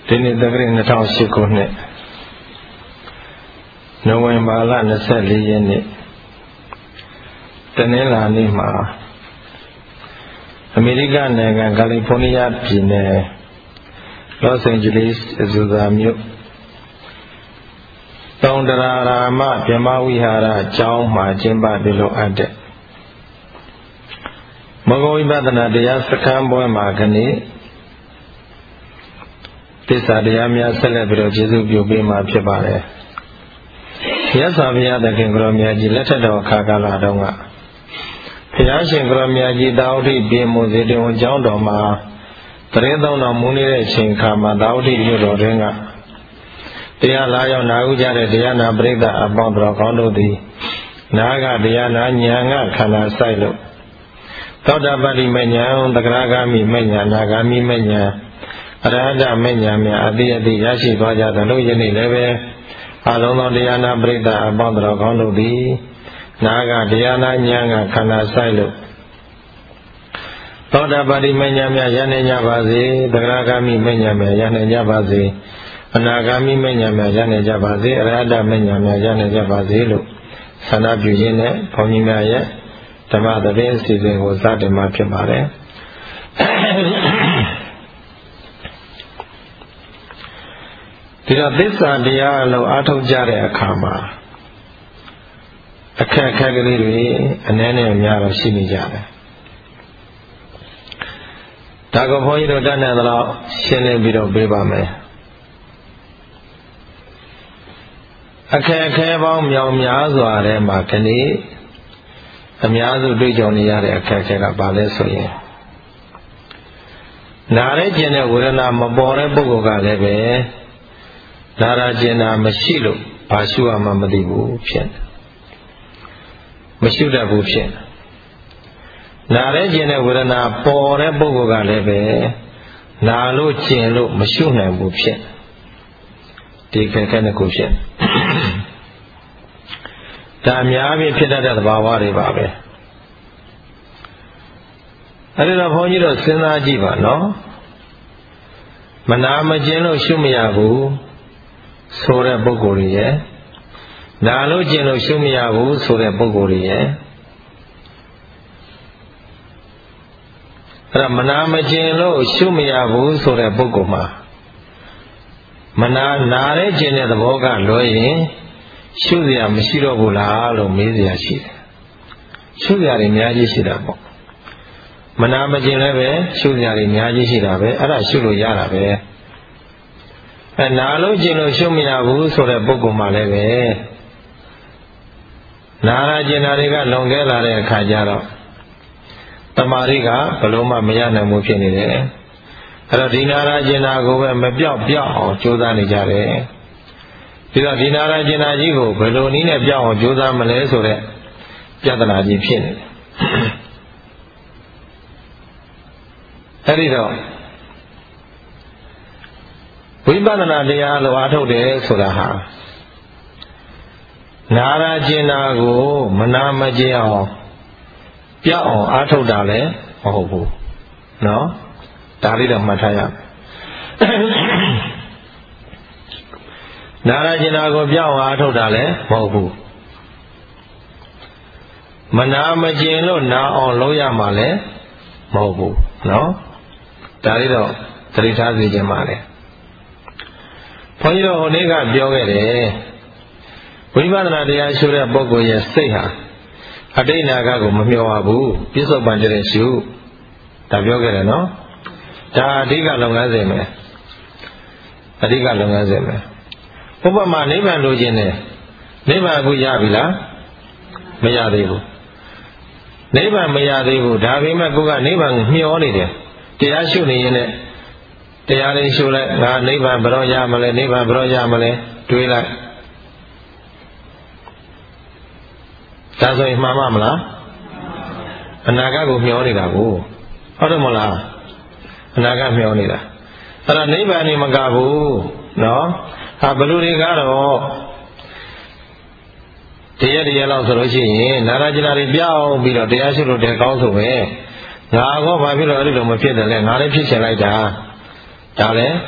ဒီနေ့သက္ကရာ2008ခုနှစ်နိုဝင်ဘာလ24ရက်နေ့တနင်္လာနေ့မှာအမေရိကန်နိုင်ငံကယ်လီဖိုးနီးယားပြည်နယ်လော့စ်အိန်ဂျလိစ်အဇူဇာမြို့တောင်တရာရာမဗြဟ္မဝိဟာရကျောင်းမှာကျင်းပပြုလုပ်အပ်တဲ့မဂ္ဂဝိပဿနာတရားစခန်းပွဲမှာခဏသစ္စာတရားများဆက်လက်ပြီးတော့ကျေးဇူးပြုပေးမှာဖြစ်ပါတယ်။ရသော်ဘုရားသခင်ကိုရောမြတ်ကြီးလက်ထက်တော်အခါကာလတုန်းကဘုရားရှင်ကိုရောမြတ်ကြီးတာဝတိပြေမွန်စေတဝန်ကျောင်းတော်မှာတရင်သုံးတော်မူနေတဲ့အချိန်ခါမှာတာဝတိမြို့တော်တွင်ကတရားလာရောက်နာဥကြတဲ့တရားနာပရိသတ်အပေါင်းတော်ကောင်းတို့သည်နာကတရားနာဉာဏ်ကခန္ဓာဆိုင်လို့သောတာပတ္တိမဉ္ဇဉ်သဂရဂามိမဉ္ဇဉ်အနာဂามိမဉ္ဇဉ်အရဟတမဉ္ဇဉ်များအတိအတိရရှိသွားကြသလိုယနေ့လည်းပဲအလုံးစုံတရားနာပရိသတ်အပေါင်းတော်ကောင်းတို့သည်နာကတရားနာဉာဏ်ကခန္ဓာဆိုင်လို့သောတာပတ္တိမဉ္ဇဉ်များရနိုင်ကြပါစေသဂရဂามိမဉ္ဇဉ်များရနိုင်ကြပါစေအနာဂามိမဉ္ဇဉ်များရနိုင်ကြပါစေအရဟတမဉ္ဇဉ်များရနိုင်ကြပါစေလို့ဆန္ဒပြုရင်းနဲ့ဘုန်းကြီးများရဲ့ဓမ္မသတင်းအစီအစဉ်ကိုစတင်မှာဖြစ်ပါတယ်ဒီတော့သစ္စာတရားလို့အားထုတ်ကြတဲ့အခါမှာအခက်အခဲကလေးတွေအနည်းနဲ့အများတော့ရှိနေကြတယ်ဒါကဘုန်းကြီးတို့တတ်နိုင်သလောက်ရှင်းလင်းပြီးတော့ပေးပါမယ်အခက်အခဲပေါင်းမြောင်များစွာထဲမှာခဏအများစုတွေ့ကြုံနေရတဲ့အခက်အခဲကဘာလဲဆိုရင်နားရဲကျင်တဲ့ဝေဒနာမပေါ်တဲ့ပုဂ္ဂိုလ်ကလည်းပဲနာရကျင်တာမရှိလို့ဘာရှုရမှမသိဘူးဖြစ်တယ်မရှိတတ်ဘူးဖြစ်တယ်နားရဲကျင်တဲ့ဝေဒနာပေါ်တဲ့ပုဂ္ဂိုလ်ကလည်းပဲနာလို့ကျင်လို့မရှုနိုင်ဘူးဖြစ်ဒီခက်ခဲတဲ့ကိုဖြစ်ဒါအများကြီးဖြစ်တတ်တဲ့သဘာဝတွေပါပဲအဲ့ဒါဘုန်းကြီးတို့စဉ်းစားကြည့်ပါနော်မနာမကျင်လို့ရှုမရဘူးဆိုတဲ့ပုဂ္ဂိုလ်တွေရဲ့နာလို့ကျင်လို့ရှုမရဘူးဆိုတဲ့ပုဂ္ဂိုလ်တွေရဲ့အဲ့ဒါမနာမကျင်လို့ရှုမရဘူးဆိုတဲ့ပုဂ္ဂိုလ်မှာမနာတဲ့ကျင်တဲ့သဘောကလွဲရင်ရှုစရာမရှိတော့ဘူးလားလို့မေးစရာရှိတယ်ရှုစရာတွေအများကြီးရှိတာပေါ့မနာမကျင်လည်းပဲရှုစရာတွေအများကြီးရှိတာပဲအဲ့ဒါရှုလို့ရတာပဲနာလို့ကျင်လို့ရှုမရဘူးဆိုတဲ့ပုဂ္ဂိုလ်မှလည်းပဲနာရကျင်တာတွေကလွန်ကဲလာတဲ့အခါကျတော့တမာရိကဘလို့မှမရနိုင်ဘူးဖြစ်နေတယ်အဲ့တော့ဒီနာရကျင်တာကိုပဲမပြောက်အောင်ကြိုးစားနေကြတယ်ဒီတော့ဒီနာရကျင်တာကြီးကိုဘယ်လိုနည်းနဲ့ပြောက်အောင်ကြိုးစားမလဲဆိုတဲ့ပြဿနာကြီးဖြစ်နေတယ်အဲ့ဒီတော့ဝိပဿနာတရားလို့အားထုတ်တယ်ဆိုတာဟာနာရကျင်တာကိုမနာမကျင်အောင်ပြောက်အောင်အားထုတ်တာလည်းမဟုတ်ဘူးနော်ဒါလေးတော့မှတ်ထားရမယ်နာရကျင်တာကိုပြောက်အောင်အားထုတ်တာလည်းမဟုတ်ဘူးမနာမကျင်လို့နာအောင်လုပ်ရမှာလည်းမဟုတ်ဘူးနော်ဒါလေးတော့သတိထားစေချင်ပါလေဘုန်းကြီးတို့ဟိုနေ့ကပြောခဲ့တယ်ဝိပဿနာတရားရှုတဲ့ပုဂ္ဂိုလ်ရဲ့စိတ်ဟာအတိတ်အနာဂတ်ကိုမမျှော်ပါဘူးပြစ္ဆုတ်ပံကျတဲ့ရှုဒါပြောခဲ့တယ်နော်ဒါအဓိကလုပ်ငန်းစဉ်ပဲအဓိကလုပ်ငန်းစဉ်ပဲဥပမာနိဗ္ဗာန်လိုချင်တယ်နိဗ္ဗာန်ကိုရပြီလားမရသေးဘူးနိဗ္ဗာန်မရသေးဘူးဒါပေမဲ့ကိုကနိဗ္ဗာန်ကိုမျှော်နေတယ်တရားရှုနေရင်လည်းတရားလေးရှုလိုက်ငါနိဗ္ဗာန်ဘယ်တော့ရမလဲနိဗ္ဗာန်ဘယ်တော့ရမလဲတွေးလိုက်ဒါဆိုရင်မှားမလားအနာဂတ်ကိုမျှော်နေတာကိုဟုတ်တယ်မလားအနာဂတ်မျှော်နေတာအဲ့ဒါနိဗ္ဗာန်နေမကဘူးနော်ဟာဘလူတွေကတော့တရားလောက်ဆိုလို့ရှိရင်နာရကျနာတွေပြောင်းပြီးတော့တရားရှုလို့တည်းကောင်းဆိုပဲငါကောဘာဖြစ်လို့အဲ့ဒီလိုမဖြစ်တယ်လဲငါလည်းဖြစ်ချင်လိုက်တာဒါလည်း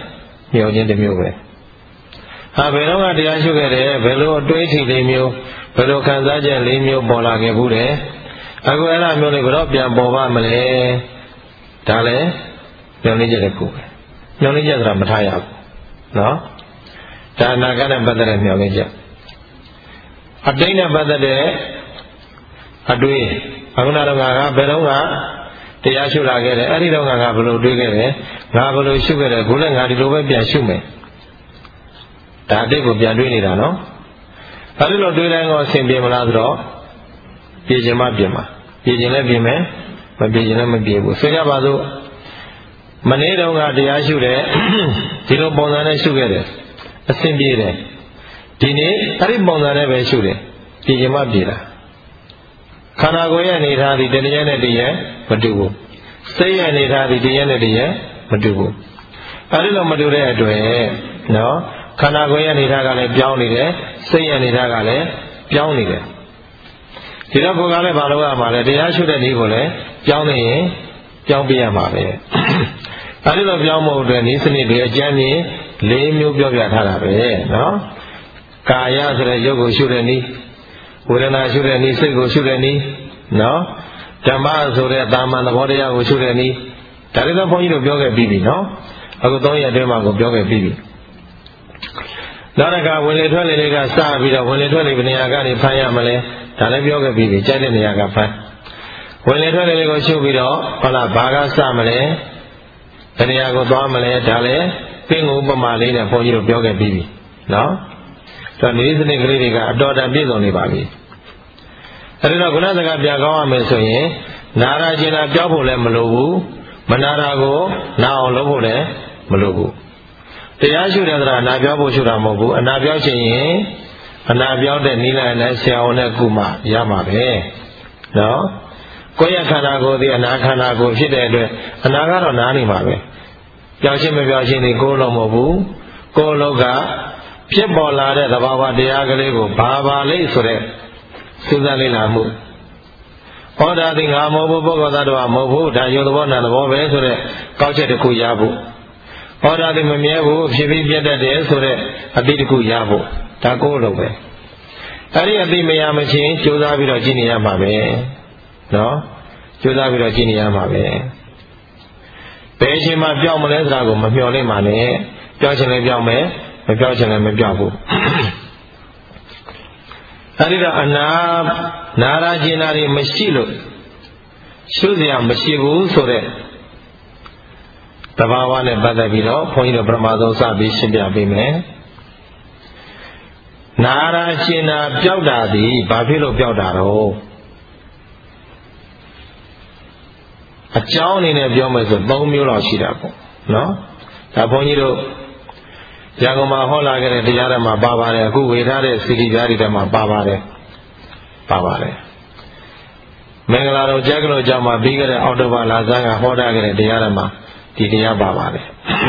မြော်ခြင်းတစ်မျိုးပဲဟာဘယ်တော့ကတရားရှုခဲ့တယ်ဘယ်လိုအတွေးအထိလေးမျိုးဘယ်လိုခံစားချက်လေးမျိုးပေါ်လာခဲ့ဘူးတယ်အခုအဲ့ဒါမျိုးလေးဘယ်တော့ပြန်ပေါ်ပါမလဲဒါလည်းမျောလင်းချက်တစ်ခုပဲမျောလင်းချက်ဆိုတာမထားရဘူးနော်ဒါအနာဂတ်နဲ့ပတ်သက်တဲ့မျောလင်းချက်အတိတ်နဲ့ပတ်သက်တဲ့အတွေးအခုနတော့ငါဘယ်တော့ကတရားရှုလာခဲ့တယ်အဲ့ဒီတော့ငါဘယ်လိုတွေးခဲ့တယ်ငါဘယ်လိုရှုခဲ့တယ်ခုလည်းငါဒီလိုပဲပြန်ရှုမယ်ဒါအတိတ်ကိုပြန်တွေးနေတာနော်အဲ့ဒီလိုတွေးတိုင်းတော့အဆင်ပြေမလားဆိုတော့ပြေခြင်းမပြေမှာပြေခြင်းလည်းပြေမယ်မပြေခြင်းလည်းမပြေဘူးဆိုကြပါစို့မနေ့တုန်းကတရားရှုတယ်ဒီလိုပုံစံနဲ့ရှုခဲ့တယ်အဆင်ပြေတယ်ဒီနေ့အဲ့ဒီပုံစံနဲ့ပဲရှုတယ်ပြေခြင်းမပြေတာခန္ဓာကိုယ်ရဲ့အနေထားဒီတဏှာနဲ့တည်းရဲ့မတူဘူးစိတ်ရဲ့အနေထားဒီတရားနဲ့တည်းရဲ့မတူဘူးအဲ့ဒီလိုမတူတဲ့အတွက်နော်ခန္ဓာကိုယ်ရဲ့အနေထားကလည်းပြောင်းနေတယ်စိတ်ရဲ့အနေထားကလည်းပြောင်းနေတယ်ဒီတော့ကိုယ်ကလည်းမလုပ်ရမှာလေတရားရှုတဲ့နည်းကိုလည်းပြောင်းနေရင်ပြောင်းပြရမှာပဲအဲဒီလိုပြောင်းဖို့အတွက်နည်းစနစ်တွေအကျဉ်းကြီး၄မျိုးပြောပြထားတာပဲနော်ကာယဆိုတဲ့ရုပ်ကိုရှုတဲ့နည်းဝေဒနာရှုတဲ့နည်းစိတ်ကိုရှုတဲ့နည်းနော်ဓမ္မဆိုတဲ့တာမန်သဘောတရားကိုရှုတဲ့နည်းဒါတွေတော့ဘုန်းကြီးတို့ပြောခဲ့ပြီးပြီနော်အခု၃ရက်အတွင်းမှာကိုပြောခဲ့ပြီးပြီနောက်တစ်ခါဝင်လေထွက်လေလေးကစပြီးတော့ဝင်လေထွက်လေဘယ်နေရာကနေဖမ်းရမလဲဒါလည်းပြောခဲ့ပြီးပြီကြိုက်တဲ့နေရာကဖမ်းဝင်လေထွက်လေလေးကိုရှုပြီးတော့ဟုတ်လားဘာကစမလဲဘယ်နေရာကိုသွားမလဲဒါလည်းပင်ကိုဥပမာလေးနဲ့ဘုန်းကြီးတို့ပြောခဲ့ပြီးပြီနော်ဒါနည်းစနစ်ကလေးတွေကအတော်တန်ပြည့်စုံနေပါပြီအဲဒီတော့ခုနကပြန်ကောင်းရမယ်ဆိုရင်နာရာကျင်တာပြောက်ဖို့လည်းမလိုဘူးမနာတာကိုနာအောင်လုပ်ဖို့လည်းမလိုဘူးတရားရှုတဲ့သလားအနာပြောဖို့ရှုတာမဟုတ်ဘူးအနာပြောချင်ရင်အနာပြောတဲ့နိလန်နဲ့ဆရာဝန်နဲ့ကုမရမှာပဲနော်ကိုယ့်ရဲ့ခန္ဓာကိုယ်ဒီအနာခန္ဓာကိုယ်ဖြစ်တဲ့အတွက်အနာကတော့နားနေမှာပဲပြောင်းရှင်းမပြောင်းရှင်းဒီကိုယ်လုံးမဟုတ်ဘူးကိုယ်လုံးကဖြစ်ပေါ်လာတဲ့သဘာဝတရားကလေးကိုဘာပါလိမ့်ဆိုတဲ့စူးစမ်းလေ့လာမှုဟောတာဒီငါမဟုတ်ဘူးပုဂ္ဂိုလ်သတ္တဝါမဟုတ်ဘူးဒါယုံသဘောနာသဘောပဲဆိုတဲ့ကောက်ချက်တစ်ခုရဖို့ဟောတာဒီမမြဲဘူးဖြစ်ပြီးပြတ်တတ်တယ်ဆိုတဲ့အတိတစ်ခုရဖို့ဒါကိုယ်လုံးပဲအဲ့ဒီအတိမရမချင်းကြိုးစားပြီးတော့ကြည့်နေရမှာပဲနော်ကြိုးစားပြီးတော့ကြည့်နေရမှာပဲဘယ်အချိန်မှပြောင်းမလဲဆိုတာကိုမမျှော်လင့်ပါနဲ့ပြောင်းချင်လည်းပြောင်းမယ်မပြောင်းချင်လည်းမပြောင်းဘူးအဲဒီတော့အနာရာကျင်နာတွေမရှိလို့ရှုစရာမရှိဘူးဆိုတဲ့တဘာဝနဲ့ပတ်သက်ပြီးတော့ဘုန်းကြီးတို့ပထမဆုံးစပြီးရှင်းပြပေးမယ်နာရာကျင်နာပျောက်တာသည်ဘာဖြစ်လို့ပျောက်တာတော့အကြောင်းအနေနဲ့ပြောမယ်ဆို၃မျိုးလောက်ရှိတာပေါ့နော်ဒါဘုန်းကြီးတို့ရန်ကုန်မှာဟောလာခဲ့တဲ့တရားတွေမှာပါပါတယ်အခုဝေထားတဲ့စီဒီပြားတွေထဲမှာပါပါတယ်မင်္ဂလာတော်ကျက်ကလို့ကြောင့်မှာပြီးခဲ့တဲ့အောက်တိုဘာလဆန်းကဟောထားခဲ့တဲ့တရားတွေမှာဒီတရားပါပါတယ်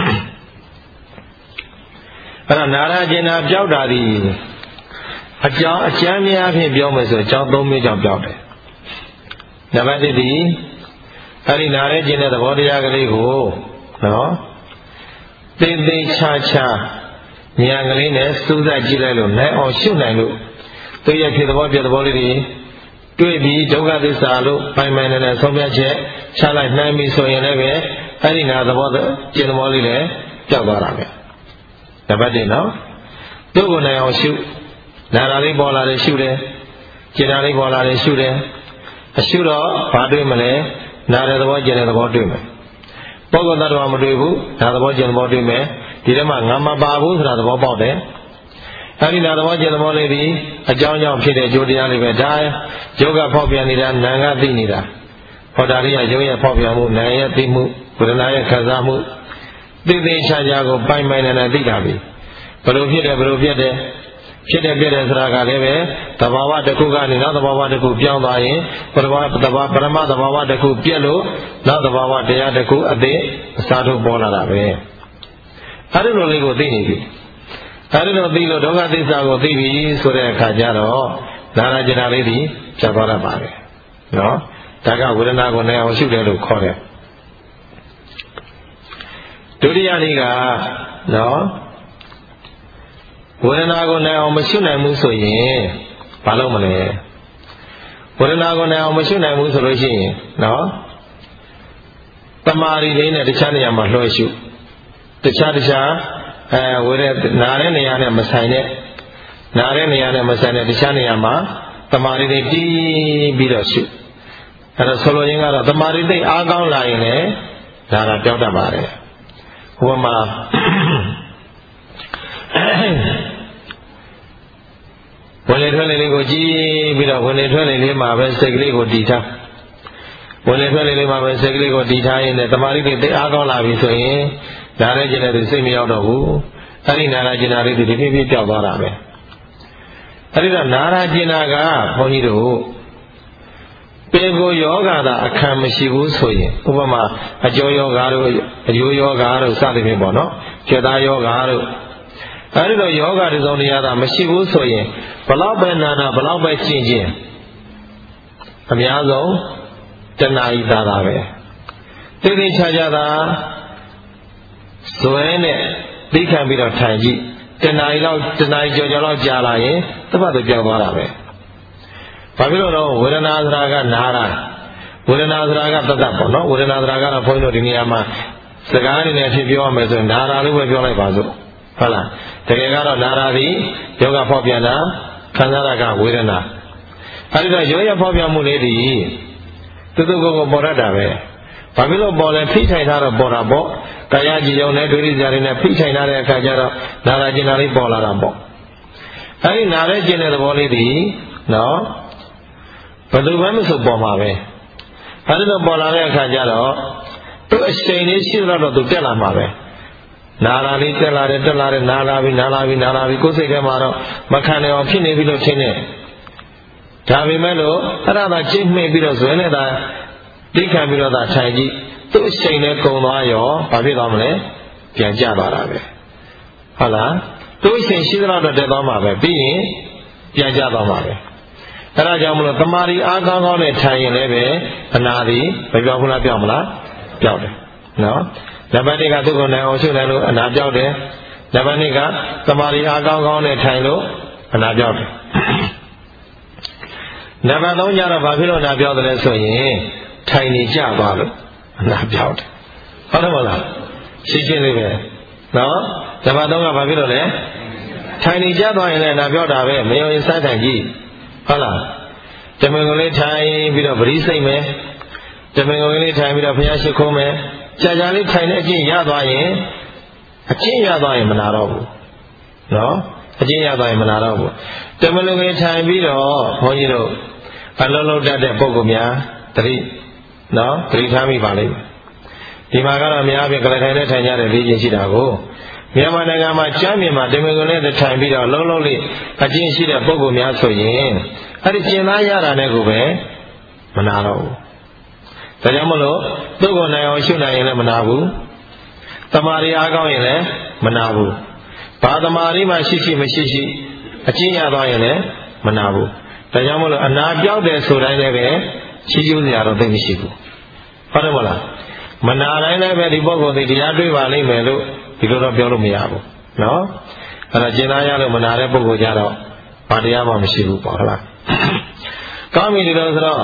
အဲ့ဒါနာရာကျင်နာပျောက်တာဒီအကြောင်းအကျမ်းများဖြင့်ပြောမယ်ဆိုအကြောင်း၃မျိုးကြောင့်ပျောက်တယ်နံပါတ်၁ဒီအဲ့ဒီနာရဲကျင်တဲ့သဘောတရားကလေးကိုနော်သိသိချာချာဉာဏ်ကလေးနဲ့စူးစိုက်ကြည့်လိုက်လို့နိုင်အောင်ရှုနိုင်လို့သူရဲ့ဖြစ်သဘောပြသဘောလေးတွေတွေ့ပြီးဒုက္ခသစ္စာလို့ပိုင်ပိုင်နဲ့ဆုံးဖြတ်ချက်ချလိုက်နိုင်ပြီဆိုရင်လည်းပဲအဲ့ဒီနာသဘောကျင်သဘောလေးလည်းပျောက်သွားတာပဲနံပါတ်1နော်သူ့ကိုနိုင်အောင်ရှုနာတာလေးပေါ်လာတယ်ရှုတယ်ကျင်တာလေးပေါ်လာတယ်ရှုတယ်အရှုတော့ဘာတွေ့မလဲနာတဲ့သဘောကျင်တဲ့သဘောတွေ့မယ်ပုဂ္ဂိုလ်သတ္တဝါမတွေ့ဘူးနာသဘောကျင်သဘောတွေ့မယ်ဒီထဲမှာငါမပါဘူးဆိုတာသဘောပေါက်တယ်အဲဒီနာသဘောကျင်သဘောလေးဒီအကြောင်းကြောင့်ဖြစ်တဲ့ကြိုးတရားလေးပဲဒါယောဂဖောက်ပြန်နေတာနာငါသိနေတာဟောတာလေးကယောရဲ့ဖောက်ပြန်မှုနာရဲ့သိမှုဝေဒနာရဲ့ခံစားမှုသိသိချာချာကိုပိုင်ပိုင်နဲ့သိတာပြီဘယ်လိုဖြစ်တယ်ဘယ်လိုပြတ်တယ်ဖြစ်တယ်ပြည့်တယ်ဆိုတာကလည်းပဲသဘာဝတစ်ခုကနေနောက်သဘာဝတစ်ခုပြောင်းသွားရင်ပရမသဘာဝတစ်ခုပြည့်လို့နောက်သဘာဝတရားတစ်ခုအသေးအစားထိုးပေါ်လာတာပဲအဲဒီလိုလေးကိုသိနေပြီအဲဒီလိုသိလို့ဒုက္ခသစ္စာကိုသိပြီဆိုတဲ့အခါကျတော့နာရာကျင်နာလေးဒီဖြတ်သွားတတ်ပါပဲနော်ဒါကဝေဒနာကိုနိုင်အောင်ရှုတယ်လို့ခေါ်တယ်ဒုတိယနေ့ကနော်ဝေဒနာကိုနိုင်အောင်မရှိနိုင်ဘူးဆိုရင်ဘာလုပ်မလဲဝေဒနာကိုနိုင်အောင်မရှိနိုင်ဘူးဆိုလို့ရှိရင်နော်တမာရီလေးနဲ့တခြားနေရာမှာလွှဲရှုတခြားဝေဒနာတဲ့နေရာနဲ့မဆိုင်တဲ့နာတဲ့နေရာနဲ့မဆိုင်တဲ့တခြားနေရာမှာတမာရီလေးတီးပြီးတော့ရှုအဲ့တော့ဆိုလိုရင်းကတော့တမာရီသိအားကောင်းလာရင်လည်းဒါကပြောတတ်ပါတယ်ဟိုမှာဝင်လေထွက်လေလေးကိုကြည့်ပြီးတော့ဝင်လေထွက်လေလေးမှာပဲစိတ်ကလေးကိုတည်ထားဝင်လေထွက်လေလေးမှာပဲစိတ်ကလေးကိုတည်ထားရင်လည်းတမာရီသိအားကောင်းလာပြီဆိုရင်ဒါလည်းကျင်တဲ့သူစိတ်မရောက်တော့ဘူးအဲ့ဒီနာရာကျင်နာလေးတွေဖြည်းဖြည်းပြောက်သွားတာပဲအဲ့ဒီတော့နာရာကျင်နာကဘုန်းကြီးတို့ပေကိုယောဂသာအခမ်းမရှိဘူးဆိုရင်ဥပမာအကျော်ယောဂတို့အယိုးယောဂတို့စသဖြင့်ပေါ့နော်ကျွတ်သားယောဂတို့အဲဒီတော့ယောဂတစ်စုံတစ်ရာသာမရှိဘူးဆိုရင်ဘလောက်ပဲနာနာဘလောက်ပဲကျင့်ကျင့်အများဆုံးတဏှာဤသာသာပဲတိတိကျကျသာဇွဲနဲ့သိခံပြီးတော့ထိုင်ကြည့်တဏှာဤလောက်တဏှာဤကြော်လောက်ကြာလာရင်တပတ်တော့ပြောင်းသွားတာပဲဘာဖြစ်လို့လဲဝေဒနာသရာကနာတာဝေဒနာသရာကတတ်ပေါ့နော်ဝေဒနာသရာကတော့ဘုန်းကြီးတို့ဒီနေရာမှာစကားအနေနဲ့ဖြစ်ပြောရမယ်ဆိုရင်နာတာလို့ပဲပြောလိုက်ပါစို့ဟုတ်လားတကယ်ကတော့နာတာဒီယောဂဖောက်ပြန်တာခံစားတာကဝေဒနာအဲဒီတော့ရောရဖောက်ပြန်မှုလေးဒီတူတူကိုပေါ်ရတာပဲဘာဖြစ်လို့ပေါ်လဲဖိထိုင်ထားတော့ပေါ်တာပေါ့ကာယကြည်ယုံနဲ့ဒွိရိဇာတွေနဲ့ဖိထိုင်ထားတဲ့အခါကျတော့နာတာကျင်တာလေးပေါ်လာတာပေါ့အဲဒီနာတဲ့ကျင်တဲ့သဘောလေးဒီနော်ဘယ်သူမှမဆိုပေါ်မှာပဲအဲဒီလိုပေါ်လာတဲ့အခါကျတော့သူ့အချိန်လေးရှိတော့သူတက်လာမှာပဲနာလာလေးတက်လာတယ်နာလာပြီကိုယ်စိတ်ထဲမှာတော့မခံနိုင်အောင်ဖြစ်နေပြီလို့ထင်တယ်ဒါပေမဲ့လို့အဲ့ဒါသာချိန်မှိပြီးတော့ဇွဲနဲ့သာသိခံပြီးတော့သာထိုင်ကြည့်သူ့အချိန်နဲ့ကုံသွားရောဘာဖြစ်သွားမလဲပြန်ကျသွားတာပဲဟုတ်လားသူ့အချိန်ရှိတော့တက်သွားမှာပဲပြီးရင်ပြန်ကျသွားမှာပဲအဲ့ဒါကြောင့်မလို့တမာရီအားကောင်းကောင်းနဲ့ထိုင်ရင်လည်းပဲအနာသည်မပြောင်းဘူးလားပြောင်းမလားပြောင်းတယ်နော်နံပါတ်1ကသူ့ကိုနိုင်အောင်ရှုနိုင်လို့အနာပြောင်းတယ်နံပါတ်2ကတမာရီအားကောင်းကောင်းနဲ့ထိုင်လို့အနာပြောင်းတယ်နံပါတ်3ကျတော့ဘာဖြစ်လို့အနာပြောင်းတယ်လဲဆိုရင်ထိုင်နေကြသွားလို့အနာပြောင်းတယ်ဟုတ်တယ်မလားရှင်းရှင်းလေးပဲနော်နံပါတ်3ကဘာဖြစ်လို့လဲထိုင်နေကြသွားရင်လည်းအနာပြောင်းတာပဲမယုံရင်စထိုင်ကြည့်ဟုတ်လားတမင်ကိုလေးထိုင်ပြီးတော့ပရိစိတ်မယ်တမင်ကိုလေးထိုင်ပြီးတော့ဘုရားရှိခိုးမယ်ကြာကြာလေးထိုင်တဲ့အကျင့်ရသွားရင်မနာတော့ဘူးနော်အကျင့်ရသွားရင်မနာတော့ဘူးတမင်ကိုလေးထိုင်ပြီးတော့ဘုန်းကြီးတို့အလုံးလုံးတတ်တဲ့ပုဂ္ဂိုလ်များသတိနော်သတိထားမိပါလိမ့်မယ်ဒီမှာကတော့အများအားဖြင့်ကလထိုင်နဲ့ထိုင်ကြတဲ့လေ့ကျင့်ရှိတာကိုမြန်မာနိုင်ငံမှာကျမ်းမြေမှာတမင်ကိုလည်းထိုင်ပြီးတော့လုံးလုံးလေးအကျင့်ရှိတဲ့ပုဂ္ဂိုလ်များဆိုရင်အဲ့ဒီကျင့်သားရတာနဲ့ကိုပဲမနာတော့ဘူးဒါကြောင့်မလို့သူ့ကိုနိုင်အောင်ရှုနိုင်ရင်လည်းမနာဘူးတမာရီအားကောင်းရင်လည်းမနာဘူးဘာတမာရီမှရှိမရှိအကျင့်ရသွားရင်လည်းမနာဘူးဒါကြောင့်မလို့အနာပြောက်တယ်ဆိုတိုင်းလည်းပဲချီးကျူးစရာတော့သိမရှိဘူးဟုတ်တယ်မလားမနာတိုင်းလည်းပဲဒီပုဂ္ဂိုလ်ဒီတရားတွေ့ပါလိမ့်မယ်လို့ဒီလိုတော့ပြောလို့မရဘူးနော်အဲ့ဒါကျင့်သားရလို့မနာတဲ့ပုဂ္ဂိုလ်ကြတော့ဘာတရားမှမရှိဘူးပေါ့ဟုတ်လားကောင်းပြီဒီလိုဆိုတော့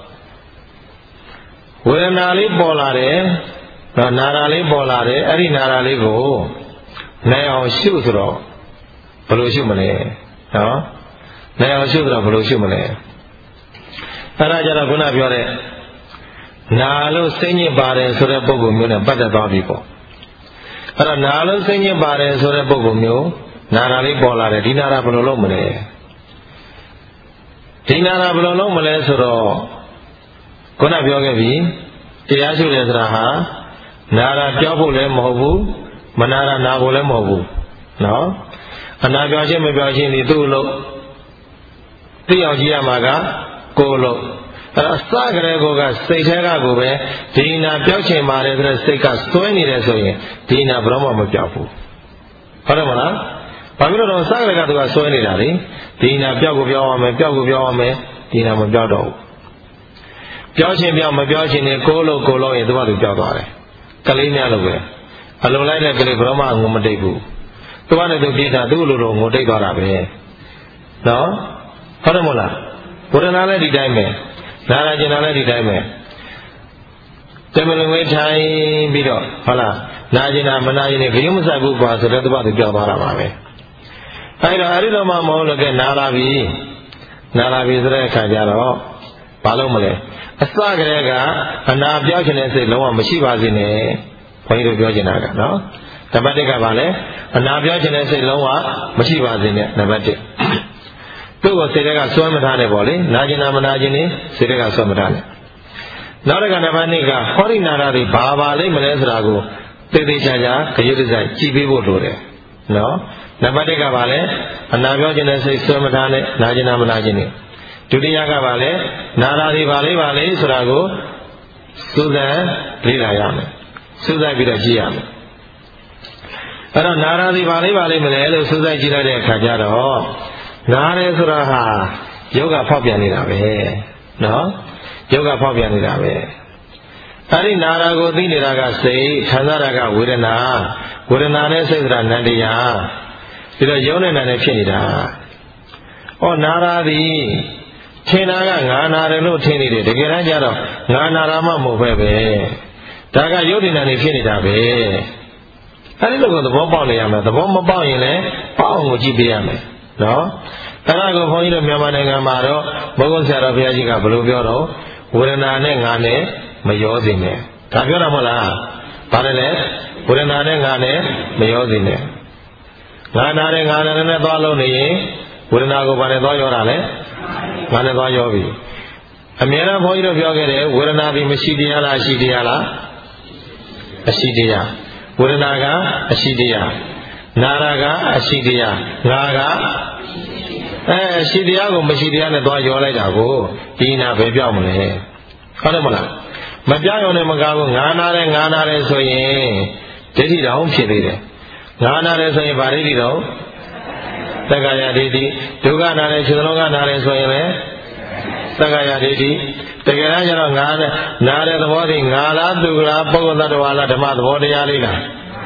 ဝေဒနာလေးပေါ်လာတယ်နာရာလေးပေါ်လာတယ်အဲ့ဒီနာရာလေးကိုနိုင်အောင်ရှုဆိုတော့ဘယ်လိုရှုမလဲနော်နိုင်အောင်ရှုဆိုတော့ဘယ်လိုရှုမလဲအဲ့ဒါကြတော့ခုနပြောတဲ့နာလို့စိတ်ညစ်ပါတယ်ဆိုတဲ့ပုဂ္ဂိုလ်မျိုးနဲ့ပတ်သက်သွားပြီပေါ့အဲ့တော့နာလို့စိတ်ညစ်ပါတယ်ဆိုတဲ့ပုဂ္ဂိုလ်မျိုးနာရာလေးပေါ်လာတယ်ဒီနာရာဘယ်လိုလုပ်မလဲဒီနာရာဘယ်လိုလုပ်မလဲဆိုတော့ခုနပြောခဲ့ပြီတရားရှုတယ်ဆိုတာဟာနာရာပြောဖို့လည်းမဟုတ်ဘူးမနာရာနာဖို့လည်းမဟုတ်ဘူးနော်အနာပြောခြင်းမပြောခြင်းဒီသူ့လို့သိအောင်ကြည့်ရမှာကကိုယ်လို့အဲ့အစကလေးကိုကစိတ်ထဲကကိုပဲဒီနာပြောက်ချင်ပါတယ်ဆိုတဲ့စိတ်ကစွဲနေတယ်ဆိုရင်ဒီနာဘယ်တော့မှမပြောက်ဘူးဟုတ်တယ်မလားဘာဖြစ်လို့တော့စကလေးကသူကစွဲနေတာလေဒီနာပြောက်ကိုပြောအောင်မယ်ပြောက်ကိုပြောအောင်မယ်ဒီနာမပြောက်တော့ဘူးပြောချင်းပြောမပြောချင်းနေကိုလို့ရင်သူကသူပြောက်သွားတယ်ကလေးများလို့ပဲအလုံးလိုက်တဲ့ကလေးဘယ်တော့မှငုံမတိတ်ဘူးသူကလည်းသူပြေးတာသူ့လိုလိုငုံတိတ်သွားတာပဲနော်ဟုတ်တယ်မဟုတ်လားဝေဒနာလည်းဒီတိုင်းပဲနာရကျင်တာလည်းဒီတိုင်းပဲတမလွန်ဝေးထိုင်ပြီးတော့ဟုတ်လားနာကျင်တာမနာကျင်နေဘယ်မှမဆိုင်ဘူးကွာဆိုတော့သူကသူပြောသွားတာပါပဲအဲ့တော့မှမဟုတ်လို့ကနာလာပြီဆိုတဲ့အခါကျတော့ဘာလို့မလဲအစကတည်းကအနာပြောက်ခြင်းတဲ့စိတ်လုံးဝမရှိပါစေနဲ့ဘုန်းကြီးတို့ပြောချင်တာကနော်နံပါတ်1ကဘာလဲအနာပြောက်ခြင်းတဲ့စိတ်လုံးဝမရှိပါစေနဲ့နံပါတ်1သူ့ကိုစိတ်တွေကဆွဲမထားနဲ့ပေါ့လေနာကျင်တာမနာကျင်နေစိတ်တွေကဆွဲမထားနဲ့နောက်တစ်ခါနံပါတ်2ကဟောရိနာရာတွေဘာလိမ့်မလဲဆိုတာကိုသေသေးချာချာခရုဒ္ဒဇကြည့်ပေးဖို့လိုတယ်နော်နံပါတ်1ကဘာလဲအနာပြောခြင်းတဲ့စိတ်ဆွဲမထားနဲ့နာကျင်တာမနာကျင်နေဒုတိယကဘာလဲနာရာတွေဘာလေးဆိုတာကိုစူးစမ်းလေ့လာရမယ်စူးစမ်းပြီးတော့ကြည့်ရမယ်အဲ့တော့နာရာတွေဘာလေးမလဲလို့စူးစမ်းကြည့်လိုက်တဲ့အခါကျတော့နားတယ်ဆိုတာဟာယောဂဖောက်ပြန်နေတာပဲနော်ယောဂဖောက်ပြန်နေတာပဲအဲ့ဒီနာရာကိုသိနေတာကစိတ်ခံစားတာကဝေဒနာနဲ့စိတ်ဆိုတာနန္တရားပြီးတော့ယုံနဲ့နာနဲ့ဖြစ်နေတာနာရာသည်ထင်တာကငါနာတယ်လို့ထင်နေတယ်တကယ်တမ်းကျတော့ငါနာတာမှမဟုတ်ပဲဒါကယုတ်တိဏ္ဍာနေဖြစ်နေတာပဲအဲဒီလိုကိုသဘောပေါက်နေရမယ်သဘောမပေါက်ရင်လည်းပေါက်အောင်ကိုကြည့်ပေးရမယ်နော်အဲ့ဒါကိုဘုန်းကြီးတို့မြန်မာနိုင်ငံမှာတော့ဘုဂုတ်ဆရာတော်ဘုရားကြီးကဘယ်လိုပြောတော့ဝေဒနာနဲ့ငါနဲ့မရောစေနဲ့ဒါပြောတာမဟုတ်လားဘာလဲလဲဝေဒနာနဲ့ငါနဲ့မရောစေနဲ့ငါနာတယ်ငါနာနဲ့သွားလို့နေရင်ဝေဒနာကိုဘာနဲ့သွားရောတာလဲငါနဲ့သွားရောပြီအမြဲတမ်းဘုန်းကြီးတို့ပြောခဲ့တယ်ဝေဒနာဒီမရှိတရားလားအရှိတရားလားအရှိတရားဝေဒနာကအရှိတရားနာရကအရှိတရားငါကအရှိတရားကိုမရှိတရားနဲ့သွားရောလိုက်တာကိုဒီနာပဲပြောက်မလဲဟုတ်တယ်မလားမပြောက်ရုံနဲ့မကားဘူးငါနာတယ်ဆိုရင်ဒိဋ္ဌိတောင်ဖြစ်သေးတယ်ငါနာတယ်ဆိုရင်ဗာဒိဋ္ဌိတောင်သက္ကာယဒိဋ္ဌိဒုက္ခနာတယ်ခြေစလုံးကနာတယ်ဆိုရင်လည်းသက္ကာယဒိဋ္ဌိတကယ်တမ်းကျတော့ငါနာတဲ့သဘောတည်းငါလားသူလားပုဂ္ဂိုလ်သတ္တဝါလားဓမ္မသဘောတရားလေးလား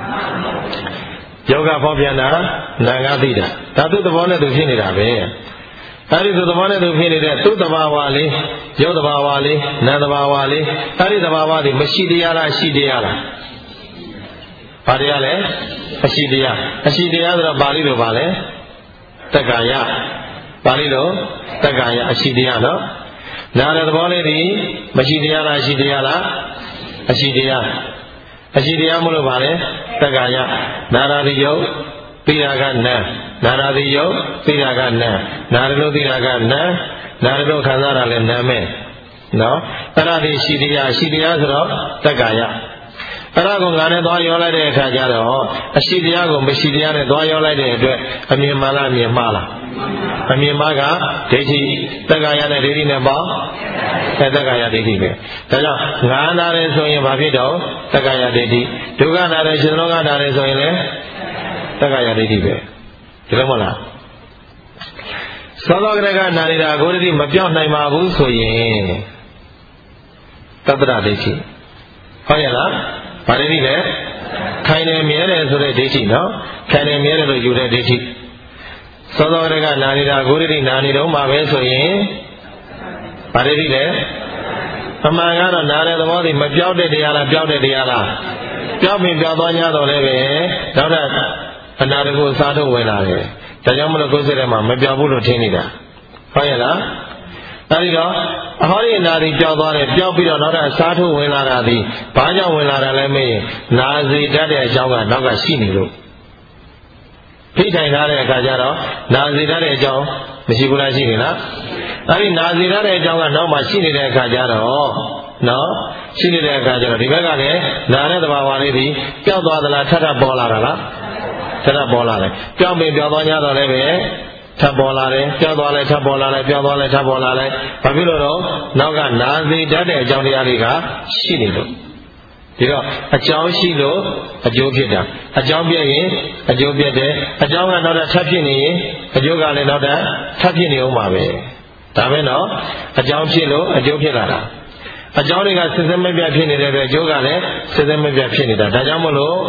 ယောဂဖောက်ပြန်တာနာငါသိတာဒါသူ့သဘောနဲ့သူဖြစ်နေတာပဲအဲဒီသူ့သဘောနဲ့သူဖြစ်နေတဲ့သူ့သဘာဝလေးယုတ်သဘာဝလေးနာသဘာဝလေးအဲဒီသဘာဝတွေမရှိတရားလားရှိတရားလားဘာတရားလဲအရှိတရားဆိုတော့ပါဠိလိုပါလဲတက္ကာယပါဠိလိုတက္ကာယအရှိတရားနော်နာတဲ့သဘောလေးဒီမရှိတရားလားရှိတရားလားအရှိတရားမလို့ပါလေတက္ကာယနာရာတိယုတ်သိတာကနံနာရာတိယုတ်သိတာကနံနာရလို့သိတာကနံနာရလို့ခံစားတာလည်းနံမဲ့နော်အဲ့ဒါဒီရှိတရားဆိုတော့တက္ကာယအဲ့ဒါကိုငါနဲ့သွားရောလိုက်တဲ့အခါကျတော့အရှိတရားကိုမရှိတရားနဲ့သွားရောလိုက်တဲ့အတွက်အမြင်မှလားအမြင်မှားလားအမြင်မှားကဒိဋ္ဌိတက္ကာယနဲ့ဒိဋ္ဌိနဲ့ပေါ့တက္ကာယဒိဋ္ဌိပဲဒါကြောင့်ငါနာတယ်ဆိုရင်ဘာဖြစ်တော့တက္ကာယဒိဋ္ဌိဒုက္ခနာတယ်ရှင်လောကနာတယ်ဆိုရင်လည်းတက္ကာယဒိဋ္ဌိပဲဒီလိုမဟုတ်လားသောသောကရကနာနေတာကိုယ်တည်းမပြောင်းနိုင်ပါဘူးဆိုရင်တတ္တရဒိဋ္ဌိဟုတ်ရဲ့လားဘာဒိဋ္ဌိလဲခိုင်တယ်မြဲတယ်ဆိုတဲ့ဒိဋ္ဌိနော်ခိုင်တယ်မြဲတယ်လို့ယူတဲ့ဒိဋ္ဌိသောသောကနာနေတာကိုယ်တည်းနာနေတော့မှာပဲဆိုရင်ဘာဒိဋ္ဌိလဲအမှန်ကတော့နာတဲ့သဘောတွေမပြောက်တဲ့တရားလားပြောက်တဲ့တရားလားပြောက်ပြီးပြောက်သွားကြတော့လည်းပဲနောက်တော့အနာတကူအစားထုတ်ဝင်လာတယ်ဒါကြောင့်မလို့ကိုယ်စိတ်ထဲမှာမပြောက်ဘူးလို့ထင်နေတာဟုတ်ရဲ့လားအဲဒီတော့အဟောဒီနာသည်ပြောက်သွားတယ်ပြောက်ပြီးတော့နောက်တော့အစားထုတ်ဝင်လာတာသည်ဘာကြောင့်ဝင်လာတာလဲမေးရင်နာစီတတ်တဲ့အကြောင်းကနောက်ကရှိနေလို့ဖိထိုင်ထားတဲ့အခါကျတော့နာစီတတ်တဲ့အကြောင်းမရှိဘူးလားရှိနေလားအဲဒီနာစီတတ်တဲ့အကြောင်းကနောက်မှရှိနေတဲ့အခါကျတော့နော်ရှိနေတဲ့အခါကျတော့ဒီဘက်ကလည်းနာတဲ့သဘာဝလေးသည်ပြောက်သွားသလားထပ်ပေါ်လာတာလားထပ်ပေါ်လာတယ်ပြောက်ပြီးပြောက်သွားကြတော့လည်းပဲထပ်ပေါ်လာတယ်ပြောက်သွားလဲထပ်ပေါ်လာလဲပြောက်သွားလဲထပ်ပေါ်လာလဲဘာဖြစ်လို့တော့နောက်ကနာစီတတ်တဲ့အကြောင်းတရားတွေကရှိနေလို့ဒီတော့အကြောင်းရှိလို့အကျိုးဖြစ်တာအကြောင်းပြည့်ရင်အကျိုးပြည့်တယ်အကြောင်းကနောက်ထပ်ဖြစ်နေရင်အကျိုးကလည်းနောက်ထပ်ဖြစ်နေအောင်ပါပဲဒါပဲနော်အကြောင်းဖြစ်လို့အကျိုးဖြစ်လာတာအကြောင်းတွေကစစ်စစ်မပြတ်ဖြစ်နေတဲ့အတွက်အကျိုးကလည်းစစ်စစ်မပြတ်ဖြစ်နေတာဒါကြောင့်မလို့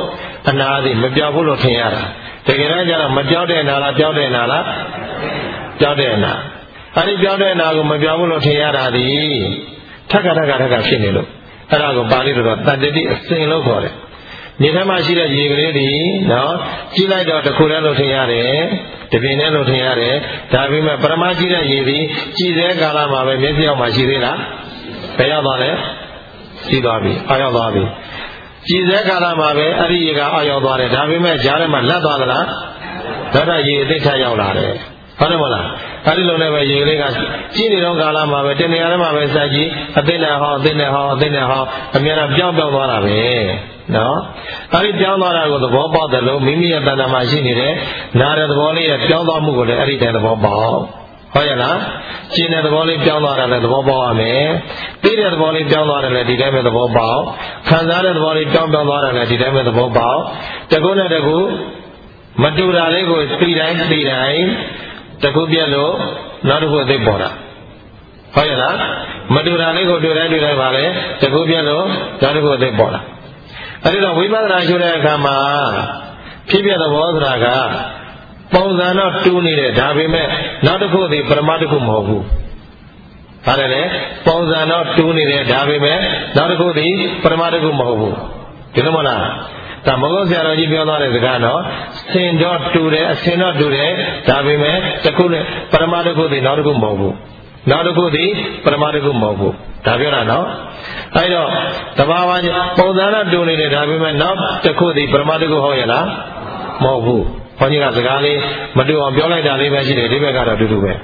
အနာသည်မပြောက်ဘူးလို့ထင်ရတာတကယ်တမ်းကျတော့မပြောက်တဲ့အနာလားပြောက်တဲ့အနာလားပြောက်တဲ့အနာအဲဒီပြောက်တဲ့အနာကိုမပြောက်ဘူးလို့ထင်ရတာဒီထက်ကဖြစ်နေလို့အဲ့ဒါကိုပါဠိတော်တတ္တိအစဉ်လို့ခေါ်တယ်မြေထဲမှာရှိတဲ့ရေကလေးဒီနော်ကြည့်လိုက်တော့တစ်ခုတည်းလို့ထင်ရတယ်တပြင်းတည်းလို့ထင်ရတယ်ဒါပေမဲ့ပရမကြည့်တဲ့ရေဒီကြည့်တဲ့ကာလမှာပဲမျက်စိအောက်မှာရှိသေးလားဘယ်ရောက်သွားလဲရှိသွားပြီအောက်ရောက်သွားပြီကြည်စဲကာလမှာပဲအဲ့ဒီရေကအောက်ရောက်သွားတယ်ဒါပေမဲ့ကြားထဲမှာလက်သွားသလားဒါရေအသိထရောက်လာတယ်ဟုတ်တယ်မလားအဲ့ဒီလိုနဲ့ပဲရေကလေးကကြည်နေတော့ကာလမှာပဲတင်နေရာထဲမှာပဲစိုက်ကြည့်အသိနဲ့ဟောအမြဲတမ်းပြောင်းသွားတာပဲနော်အဲ့ဒီပြောင်းသွားတာကိုသဘောပေါက်တယ်လို့မိမိရဲ့တဏ္ဍာမှာရှိနေတဲ့နားတဲ့သဘောလေးရဲ့ပြောင်းသွားမှုကိုလည်းအဲ့ဒီတည်းသဘောပေါက်ဟုတ်ရဲ့လားကျင်တဲ့သဘောလေးပြောင်းသွားတာလည်းသဘောပေါက်ရမယ်သိတဲ့သဘောလေးပြောင်းသွားတယ်လည်းဒီတိုင်းပဲသဘောပေါက်ခံစားတဲ့သဘောလေးပြောင်းသွားတယ်လည်းဒီတိုင်းပဲသဘောပေါက်တကုနဲ့တကုမတူတာလေးကိုသိတိုင်းတကုပြက်လို့နောက်တစ်ခုအသိပေါ်တာဟုတ်ရဲ့လားမတူတာလေးကိုတွေ့တိုင်းပါလေတကုပြက်လို့နောက်တစ်ခုအသိပေါ်တာအဲဒီတော့ဝိပဿနာရှုတဲ့အခါမှာဖြစ်ပြသဘောဆိုတာကပုံစံတော့တူးနေတယ်ဒါပေမဲ့နောက်တစ်ခုဒီပရမတစ်ခုမဟုတ်ဘူး။ဒါလည်းပုံစံတော့တူးနေတယ်ဒါပေမဲ့နောက်တစ်ခုဒီပရမတစ်ခုမဟုတ်ဘူး။ဒီလိုမလား။ဒါမဟုတ်ဆရာတော်ကြီးပြောသွားတဲ့စကားတော့စင်တော့တူတယ်အစင်တော့တူတယ်ဒါပေမဲ့တစ်ခုနဲ့ပရမတစ်ခုဒီနောက်တစ်ခုမဟုတ်ဘူး။နောက်တစ်ခုဒီပရမတစ်ခုမဟုတ်ဘူး။ဒါပြောတာနော်။အဲဒီတော့တဘာဝပုံစံတော့တူနေတယ်ဒါပေမဲ့နောက်တစ်ခုဒီပရမတစ်ခုဟုတ်ရဲ့လားမဟုတ်ဘူး။ဘုန်းကြီးကစကားလေးမတူအောင်ပြောလိုက်တာလေးပဲရှိတယ်ဒီဘက်ကတော့တူတူပဲ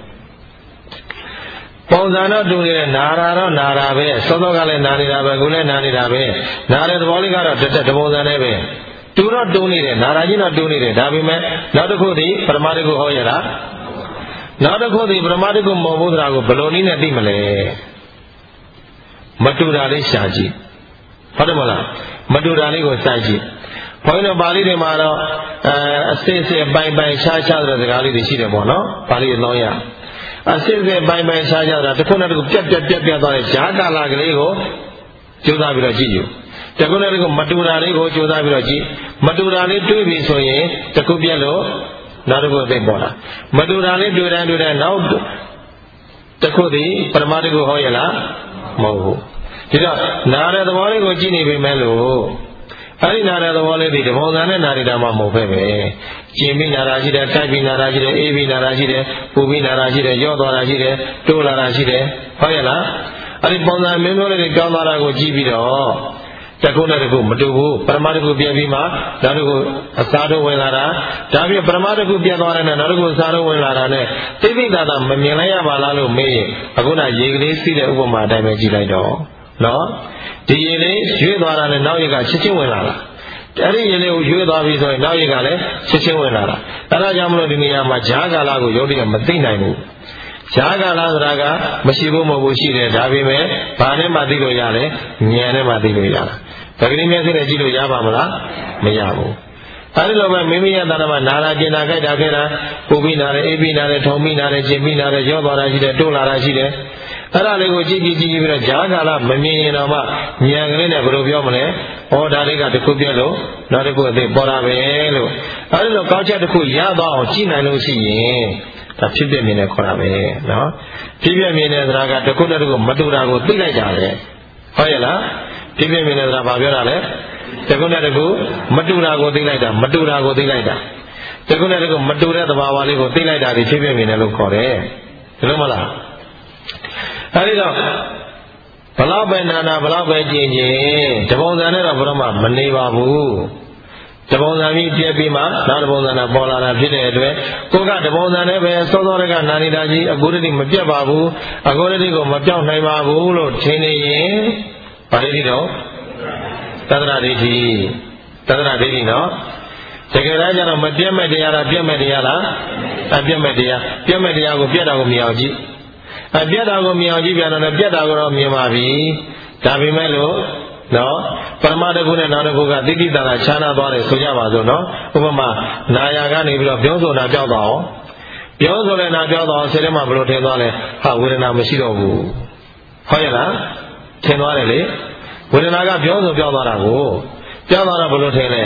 ပုံစံတော့တူနေတယ်နာတာတော့နာတာပဲစောစောကလည်းနာနေတာပဲခုလည်းနာနေတာပဲနာတဲ့သဘောလေးကတော့တပုံစံနဲ့ပဲတူတော့တူနေတယ်နာတာကြီးတော့တူနေတယ်ဒါပေမဲ့နောက်တစ်ခုဒီပရမတ္ထခုဟောရလားနောက်တစ်ခုဒီပရမတ္ထခုမဟုတ်ဘူးဆိုတာကိုဘယ်လိုနည်းနဲ့သိမလဲမတူတာလေးရှာကြည့်ဟုတ်တယ်မလားမတူတာလေးကိုစိုက်ကြည့်ဘုန်းကြီးတို့ပါဠိတွေမှာတော့အစစ်ပိုင်ရှားတဲ့စကားလေးတွေရှိတယ်ပေါ့နော်ပါဠိအလုံးရအစစ်ပိုင်ရှားတာတစ်ခုနဲ့တစ်ခုပြက်သွားတဲ့ဈာကာလကလေးကိုကြိုးစားပြီးတော့ကြည့်ယူတစ်ခုနဲ့တစ်ခုမတူတာလေးကိုကြိုးစားပြီးတော့ကြည့်မတူတာလေးတွေးပြီဆိုရင်တစ်ခုပြက်လို့နောက်တစ်ခုသိပေါ်လာမတူတာလေးတွေ့တိုင်းနောက်တစ်ခုဒီပရမတ္ထခုဟောရလားမဟုတ်ဘူးဒီတော့နားတဲ့သဘောလေးကိုကြည့်နေပြီမဲ့လို့အဲ့ဒီနာတဲ့သဘောလေးဒီတပုံစံနဲ့နာနေတာမှမဟုတ်ပဲပဲကျင်ပြီးနာတာရှိတယ်တိုက်ပြီးနာတာရှိတယ်အေးပြီးနာတာရှိတယ်ပူပြီးနာတာရှိတယ်ရော့သွားတာရှိတယ်တိုးလာတာရှိတယ်ဟုတ်ရဲ့လားအဲ့ဒီပုံစံမျိုးလေးတွေကြောင်းသွားတာကိုကြည့်ပြီးတော့တကုနဲ့တကုမတူဘူးပရမတ္ထခုပြည့်ပြီးမှနောက်တစ်ခုအစားတို့ဝင်လာတာဒါပြီးပရမတ္ထခုပြည့်သွားတဲ့နဲ့နောက်တစ်ခုအစားတို့ဝင်လာတာနဲ့သိသိသာသာမမြင်လိုက်ရပါလားလို့မေးရင်အခုနရေကလေးစီးတဲ့ဥပမာအတိုင်းပဲကြည့်လိုက်တော့နော်ဒီရေလေးရွေ့သွားတာနဲ့နောက်ရေကချက်ချင်းဝင်လာတာအဲ့ဒီရေလေးကိုရွေ့သွားပြီဆိုရင်နောက်ရေကလည်းချက်ချင်းဝင်လာတာအဲ့ဒါကြောင့်မလို့ဒီနေရာမှာဈာကာလကိုယုတ်တိကမသိနိုင်ဘူးဈာကာလဆိုတာကမရှိဘူးမဟုတ်ဘူးရှိတယ်ဒါပေမဲ့ဘာနဲ့မှသိလို့ရတယ်ဉာဏ်နဲ့မှသိလို့ရတာဒါကလေးမျက်စိနဲ့ကြည့်လို့ရပါမလားမရဘူးအဲဒီလိုပဲမိမိရဲ့တဏ္ဍာမှာနာလာကျင်တာကြိုက်တာခဲတာပူပြီးနာတယ်အေးပြီးနာတယ်ထုံပြီးနာတယ်ကျင်ပြီးနာတယ်ရောသွားတာရှိတယ်တိုးလာတာရှိတယ်အဲ့ဒါလေးကိုကြည့်ပြီးတော့ဈာကာလမမြင်ရင်တော့မှဉာဏ်ကလေးနဲ့ဘယ်လိုပြောမလဲဩဒါလေးကတစ်ခုပြက်လို့နောက်တစ်ခုအသိပေါ်တာပဲလို့အဲဒီလိုကောက်ချက်တစ်ခုရသွားအောင်ကြည့်နိုင်လို့ရှိရင်ဒါဖြစ်ပြမြင်နေခေါ်တာပဲနော်ဖြစ်ပြမြင်နေဆိုတာကတစ်ခုနဲ့တစ်ခုမတူတာကိုသိလိုက်တာလေဟုတ်ရဲ့လားဖြစ်ပြမြင်နေဆိုတာဘာပြောတာလဲတစ်ခုနဲ့တစ်ခုမတူတာကိုသိလိုက်တာတစ်ခုနဲ့တစ်ခုမတူတဲ့သဘာဝလေးကိုသိလိုက်တာဒီဖြစ်ပြမြင်နေလို့ခေါ်တယ်ဒီလိုမလားအဲဒီတော့ဘလောက်ပဲနာဘလောက်ပဲကျင်တပုံစံနဲ့တော့ဘယ်တော့မှမနေပါဘူးတပုံစံပြီးပြည့်ပြီးမှနောက်တပုံစံနဲ့ပေါ်လာတာဖြစ်တဲ့အတွက်ကိုကတပုံစံနဲ့ပဲစောစောကနာနေတာကြီးအကိုရတိမပြတ်ပါဘူးအကိုရတိကိုမပြောင်းနိုင်ပါဘူးလို့ထင်နေရင်ဘာလို့ဒီတော့သဒ္ဒရာဒိဋ္ဌိနော်တကယ်တမ်းကျတော့မပြတ်မဲ့တရားလားပြတ်မဲ့တရားလားအပြတ်မဲ့တရားပြတ်မဲ့တရားကိုပြတ်တာကိုမြင်အောင်ကြည့်ပြတ်တာကိုမြင်အောင်ကြည့်ပြန်တော့ပြတ်တာကိုတော့မြင်ပါပြီဒါပေမဲ့လို့နော်ပရမတ္ထခုနဲ့နောက်တစ်ခုကတိတိတ္တခြားနာသွားတယ်ဆိုကြပါစို့နော်ဥပမာနာယာကနေပြီးတော့ပြောဆိုတာပြောက်သွားအောင်ပြောဆိုတဲ့နာပြောက်သွားအောင်စိတ်ထဲမှာဘယ်လိုထင်သွားလဲဟာဝေဒနာမရှိတော့ဘူးဟုတ်ရဲ့လားထင်သွားတယ်လေဝေဒနာကပြောဆိုပြောက်သွားတာကိုပြောက်သွားတာဘယ်လိုထင်လဲ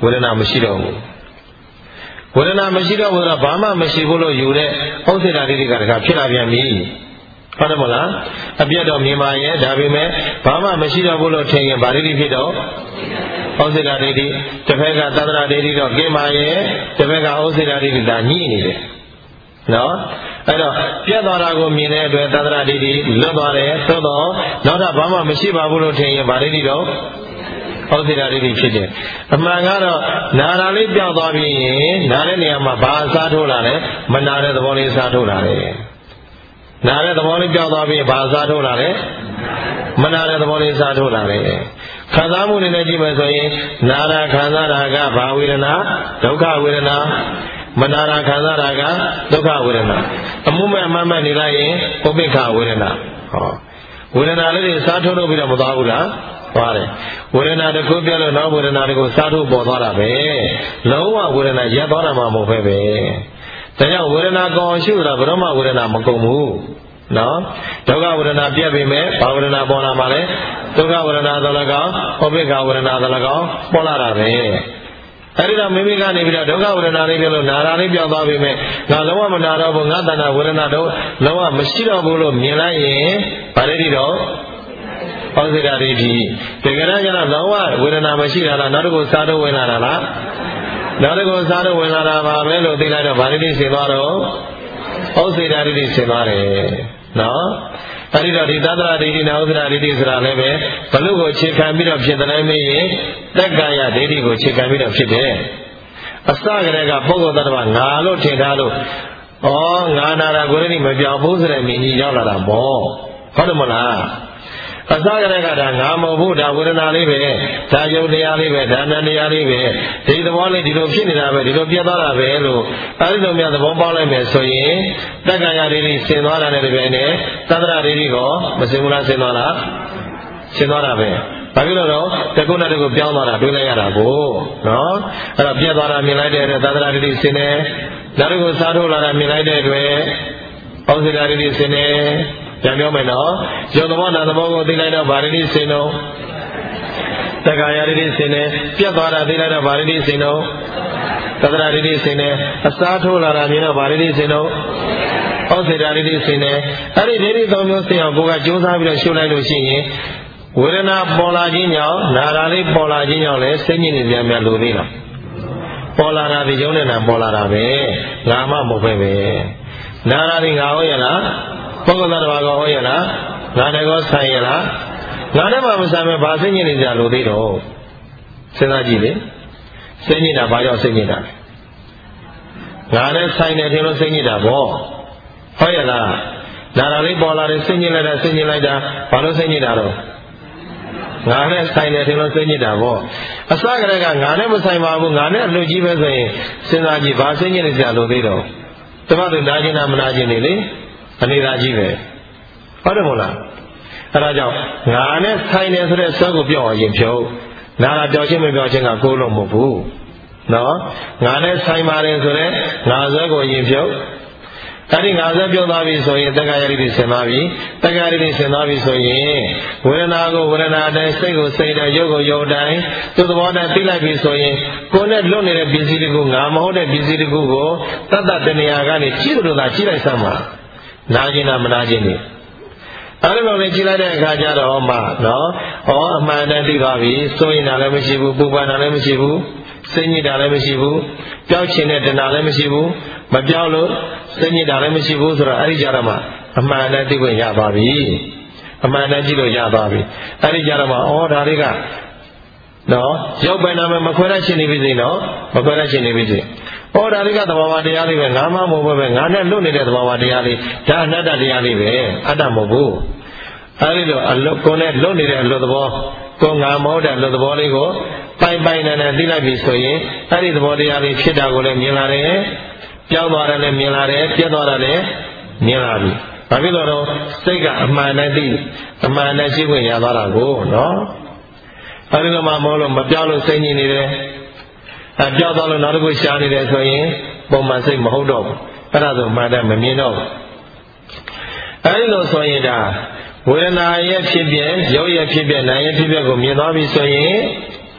ဝေဒနာမရှိတော့ဘူးဝေဒနာမရှိတော့ဘူးတော့ဘာမှမရှိဘူးလို့ယူတဲ့ဥစ္စေတာဒိဋ္ဌိကတခါဖြစ်လာပြန်ပြီဟုတ်တယ်မလားအပြတ်တော့မြင်ပါရဲ့ဒါပေမဲ့ဘာမှမရှိတော့ဘူးလို့ထင်ရင်ဗာဒိဋ္ဌိဖြစ်တော့ဥစ္စေတာဒိဋ္ဌိတစ်ဖက်ကသတ္တရာဒိဋ္ဌိတော့ကိမာရဲ့တစ်ဖက်ကဥစ္စေတာဒိဋ္ဌိဒါညှိနေတယ်နော်အဲ့တော့ပြတ်သွားတာကိုမြင်တဲ့အတွက်သတ္တရာဒိဋ္ဌိလွတ်သွားတယ်သို့တော့နောက်တော့ဘာမှမရှိပါဘူးလို့ထင်ရင်ဗာဒိဋ္ဌိတော့ဥစ္စေတာဒိဋ္ဌိဖြစ်တယ်အမှန်ကတော့နာတာလေးပြောင်းသွားပြီးရင်နာတဲ့နေရာမှာဘာအစားထိုးလာလဲမနာတဲ့သဘောလေးစားထိုးလာတယ်နာတဲ့သဘောလေးပြောင်းသွားပြီးဘာအစားထိုးလာလဲမနာတဲ့သဘောလေးစားထိုးလာတယ်ခံစားမှုတွေနဲ့ကြည့်မယ်ဆိုရင်နာတာခံစားတာကဘာဝေဒနာဒုက္ခဝေဒနာမနာတာခံစားတာကဒုက္ခဝေဒနာအမှုမဲ့အမှန်မှန်နေလိုက်ရင်ဥပိ္ပခဝေဒနာဟောဝေဒနာလေးတွေစားထုတ်လို့ပြီးတော့မသွားဘူးလားသွားတယ်ဝေဒနာတစ်ခုပြလို့နောက်ဝေဒနာတွေကိုစားထုတ်ပေါ်သွားတာပဲလုံးဝဝေဒနာရပ်သွားတာမှမဟုတ်ပဲဒါကြောင့်ဝေဒနာကောင်းရှုတာဘယ်တော့မှဝေဒနာမကုန်ဘူးနော်ဒုက္ခဝေဒနာပြတ်ပြီမဲ့ဘာဝေဒနာပေါ်လာမှလဲဒုက္ခဝေဒနာသလကောင်ဥပိ္ပခဝေဒနာသလကောင်ပေါ်လာတာပဲအဲ့ဒီတော့မိမိကနေပြီးတော့ဒုက္ခဝေဒနာလေးပြလို့နာတာလေးပြောင်းသွားပြီမဲ့ငါလုံးဝမနာတော့ဘူးငါတဏှာဝေဒနာတော့လုံးဝမရှိတော့ဘူးလို့မြင်လိုက်ရင်ဗာဒိဋ္ဌိတော့ဥစ္စေတာဒိဋ္ဌိတကယ်တော့ကျတော့လုံးဝဝေဒနာမရှိတာလားနောက်တစ်ခုစားတော့ဝင်လာတာလားနောက်တစ်ခုစားတော့ဝင်လာတာပါပဲလို့သိလိုက်တော့ဗာဒိဋ္ဌိဆင်သွားတော့ဥစ္စေတာဒိဋ္ဌိဆင်သွားတယ်နော်အဲ့ဒီတော့ဒီသတ္တရာဒိဋ္ဌိနဲ့ဥစ္စေတာဒိဋ္ဌိဆိုတာလည်းပဲဘလို့ကိုခြေခံပြီးတော့ဖြစ်တယ်မေးရင်တက္ကာယဒိဋ္ဌိကိုခြေခံပြီးတော့ဖြစ်တယ်အစကတည်းကပုဂ္ဂိုလ်သတ္တဝါငါလို့ထင်ထားလို့ငါနာတာကိုယ်လည်းမပြောင်းဘူးဆိုတဲ့မြင်ကြီးရောက်လာတာပေါ့ဟုတ်တယ်မလားအစကတည်းကဒါငါမဟုတ်ဘူးဒါဝေဒနာလေးပဲဒါယုတ်တရားလေးပဲဒါနန္တရားလေးပဲဒီသဘောလေးဒီလိုဖြစ်နေတာပဲဒီလိုပြတ်သွားတာပဲလို့အဲဒီလိုများသဘောပေါက်လိုက်မယ်ဆိုရင်တက္ကရာဒိဋ္ဌိဆင်သွားတာနဲ့တပြိုင်နက်သတ္တရာဒိဋ္ဌိကိုမဆင်ဘူးလားဆင်သွားလားဆင်သွားတာပဲဘာဖြစ်လို့တော့တကုဏတကုပြောင်းသွားတာတွေးလိုက်ရတာကိုနော်အဲ့တော့ပြတ်သွားတာမြင်လိုက်တဲ့အတွက်သတ္တရာဒိဋ္ဌိဆင်တယ်နောက်တစ်ခုစားထိုးလာတာမြင်လိုက်တဲ့အတွက်ဥစ္စေတာဒိဋ္ဌိဆင်တယ်ပြန်ပြောမယ်နော်ယောသဘောနာသဘောကိုသိလိုက်တော့ဗာဒိဋ္ဌိဆင်တော့တက္ကာယဒိဋ္ဌိဆင်တယ်ပြတ်သွားတာသိလိုက်တော့ဗာဒိဋ္ဌိဆင်တော့သတ္တရာဒိဋ္ဌိဆင်တယ်အစားထိုးလာတာမြင်တော့ဗာဒိဋ္ဌိဆင်တော့ဥစ္စေတာဒိဋ္ဌိဆင်တယ်အဲ့ဒီဒိဋ္ဌိသုံးမျိုးဆင်အောင်ကိုယ်ကကြိုးစားပြီးတော့ရှုလိုက်လို့ရှိရင်ဝေဒနာပေါ်လာခြင်းကြောင့်နာတာလေးပေါ်လာခြင်းကြောင့်လည်းစိတ်ညစ်နေပြန်ပြန်လို့သေးလားပေါ်လာတာဒီကျုံးနေတာပေါ်လာတာပဲငါမှမဟုတ်ပဲနာတာဒီငါဟုတ်ရလားပုဂ္ဂိုလ်သတ္တဝါကောဟုတ်ရလားငါနဲ့ကောဆိုင်ရလားငါနဲ့မှမဆိုင်ပဲဘာစိတ်ညစ်နေကြလို့သေးတော့စဉ်းစားကြည့်လေစိတ်ညစ်တာဘာကြောင့်စိတ်ညစ်တာလဲငါနဲ့ဆိုင်တယ်ထင်လို့စိတ်ညစ်တာပေါ့ဟုတ်ရလားနာတာလေးပေါ်လာတယ်စိတ်ညစ်လိုက်တာစိတ်ညစ်လိုက်တာဘာလို့စိတ်ညစ်တာတော့ငါနဲ့ဆိုင်တယ်ထင်လို့စိတ်ညစ်တာပေါ့အစကတည်းကငါနဲ့မဆိုင်ပါဘူးငါနဲ့အလွတ်ကြီးပဲဆိုရင်စဉ်းစားကြည့်ဘာစိတ်ညစ်နေကြလို့သေးတော့တပတ်သူနာကျင်တာမနာကျင်နေလေအနေသာကြီးပဲဟုတ်တယ်မို့လားအဲဒါကြောင့်ငါနဲ့ဆိုင်တယ်ဆိုတဲ့ဆွဲကိုပြောင်းအောင်ရင်ဖြုတ်နာတာပြောင်းချင်းမပြောင်းချင်းကကိုယ်လုံးမဟုတ်ဘူးနော်ငါနဲ့ဆိုင်ပါတယ်ဆိုတဲ့ငါဆွဲကိုရင်ဖြုတ်အဲဒီငါဆွဲပြုံးသွားပြီဆိုရင်တက္ကရာဒိဋ္ဌိဆင်သွားပြီတက္ကရာဒိဋ္ဌိဆင်သွားပြီဆိုရင်ဝေဒနာကိုဝေဒနာတိုင်းစိတ်ကိုစိတ်တိုင်းရုပ်ကိုရုပ်တိုင်းသူ့သဘောတိုင်းသိလိုက်ပြီဆိုရင်ကိုယ်နဲ့လွတ်နေတဲ့ပစ္စည်းတစ်ခုငါမဟုတ်တဲ့ပစ္စည်းတစ်ခုကိုတတ်တတ်တဏှာကနေကြည့်လို့သာကြည့်လိုက်စမ်းပါနာကျင်တာမနာကျင်နေအဲ့လိုလေးကြည့်လိုက်တဲ့အခါကျတော့မှနော်အမှန်တည်းသိသွားပြီစိုးရင်တာလည်းမရှိဘူးပူပန်တာလည်းမရှိဘူးစိတ်ညစ်တာလည်းမရှိဘူးပျောက်ချင်တဲ့တဏှာလည်းမရှိဘူးမပျောက်လို့စိတ်ညစ်တာလည်းမရှိဘူးဆိုတော့အဲ့ဒီကြတော့မှအမှန်တည်းသိခွင့်ရသွားပြီအမှန်တည်းကြည့်လို့ရသွားပြီအဲ့ဒီကြတော့မှဒါလေးကနော်ရုပ်ပဲနာမည်မခွဲတတ်ရှင်နေပြီစိနော်မခွဲတတ်ရှင်နေပြီစိဒါလေးကသဘာဝတရားလေးပဲငါမှမဟုတ်ပဲငါနဲ့လွတ်နေတဲ့သဘာဝတရားလေးဒါအနတ္တတရားလေးပဲအတ္တမဟုတ်ဘူးအဲဒီလိုအလွတ်ကိုနဲ့လွတ်နေတဲ့အလွတ်သဘောကိုငါမဟုတ်တဲ့အလွတ်သဘောလေးကိုပိုင်ပိုင်နဲ့သိလိုက်ပြီဆိုရင်အဲဒီသဘောတရားလေးဖြစ်တာကိုလည်းမြင်လာတယ်ပြောင်းသွားတယ်လည်းမြင်လာတယ်ပြတ်သွားတယ်လည်းမြင်လာပြီဘာဖြစ်လို့တော့စိတ်ကအမှန်နဲ့သိအမှန်နဲ့ရှိခွင့်ရသွားတာကိုနော်အဲဒီကမှမဟုတ်လို့မပြောင်းလို့စိတ်ညစ်နေတယ်ပြောက်သွားလို့နောက်တစ်ခုရှားနေတယ်ဆိုရင်ပုံမှန်စိတ်မဟုတ်တော့ဘူးအဲ့ဒါဆိုမှန်တယ်မမြင်တော့ဘူးအဲဒီလိုဆိုရင်ဒါဝေဒနာရဲ့ဖြစ်ပြရုပ်ရဲ့ဖြစ်ပြနာရဲ့ဖြစ်ပြကိုမြင်သွားပြီဆိုရင်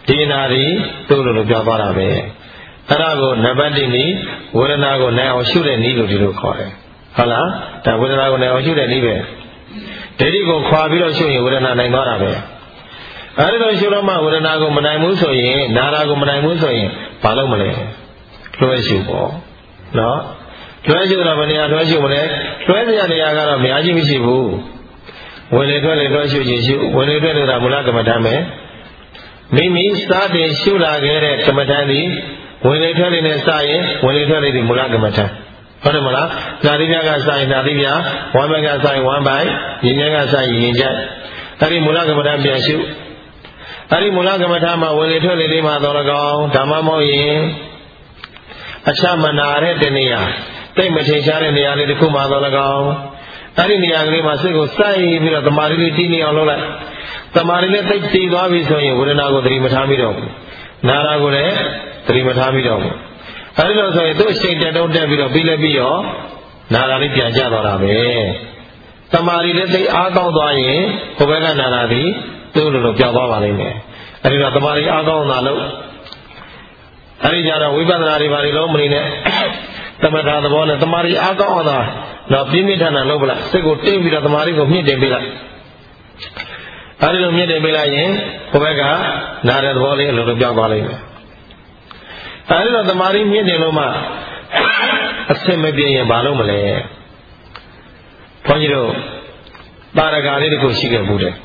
ဒီနာရီသူ့လိုပြောသွားတာပဲအဲ့ဒါကိုနံပါတ်1နည်းဝေဒနာကိုနိုင်အောင်ရှုတဲ့နည်းလို့ဒီလိုခေါ်တယ်ဟုတ်လားဒါဝေဒနာကိုနိုင်အောင်ရှုတဲ့နည်းပဲဒိဋ္ဌိကိုခွာပြီးတော့ရှုရင်ဝေဒနာနိုင်သွားတာပဲအဲ့ဒီလိုရှုတော့မှဝေဒနာကိုမနိုင်ဘူးဆိုရင်နာတာကိုမနိုင်ဘူးဆိုရင်ဘာလုပ်မလဲလွှဲရှုပေါ့နော်လွှဲရှုတော့ဘယ်နေရာလွှဲရှုမလဲလွှဲစရာနေရာကတော့အများကြီးမရှိဘူးဝင်လေထွက်လေလွှဲရှုခြင်းရှုဝင်လေထွက်လို့ဒါမူလကမ္မဋ္ဌာန်းပဲမိမိစတင်ရှုလာခဲ့တဲ့ကမ္မဋ္ဌာန်းဒီဝင်လေထွက်လေနဲ့စရင်ဝင်လေထွက်လေဒီမူလကမ္မဋ္ဌာန်းဟုတ်တယ်မလားနာတိပြကစရင်နာတိပြဝမ်းဘက်ကစရင်ဝမ်းပိုက်ရင်မြက်ကစရင်ရင်ကျက်အဲ့ဒီမူလကမ္မဋ္ဌာန်းပြန်ရှုအဲ့ဒီမူလကမ္မဋ္ဌာန်းမှာဝင်လေထွက်လေလေးမှာတော့၎င်းဓမ္မမဟုတ်ရင်အချမနာတဲ့တနေရာတိတ်မထင်ရှားတဲ့နေရာလေးတစ်ခုမှာတော့၎င်းအဲ့ဒီနေရာကလေးမှာစိတ်ကိုစိုက်ပြီးတော့တမာရီလေးတည်နေအောင်လုပ်လိုက်တမာရီလေးတိတ်တည်သွားပြီဆိုရင်ဝေဒနာကိုသတိမထားမိတော့ဘူးနာတာကိုလည်းသတိမထားမိတော့ဘူးအဲဒီလိုဆိုရင်သူ့အချိန်တက်တုံးတက်ပြီးတော့ပြီးလည်းပြီးရောနာတာလေးပြန်ကျသွားတာပဲတမာရီလေးသိအားကောင်းသွားရင်ဟိုဘက်ကနာတာဒီသူ့လိုပြောင်းသွားပါလိမ့်မယ်အဲဒီတော့တမာရီအားကောင်းတာလို့အဲဒီကြတော့ဝိပဿနာတွေဘာတွေလုံးမနေနဲ့သမထသဘောနဲ့တမာရီအားကောင်းအောင်သာတော့ပြင်းပြထန်ထန်လုပ်ပလိုက်စိတ်ကိုတင်းပြီးတော့တမာရီကိုမြင့်တင်ပေးလိုက်အဲဒီလိုမြင့်တင်ပေးလိုက်ရင်ဟိုဘက်ကနာတဲ့သဘောလေးအလိုလိုပြောင်းသွားလိမ့်မယ်အဲဒီတော့တမာရီမြင့်တင်လို့မှအဆင်မပြေရင်ဘာလုပ်မလဲဘုန်းကြီးတို့တာရဂါလေးတစ်ခုရှိခဲ့ဘူးတဲ့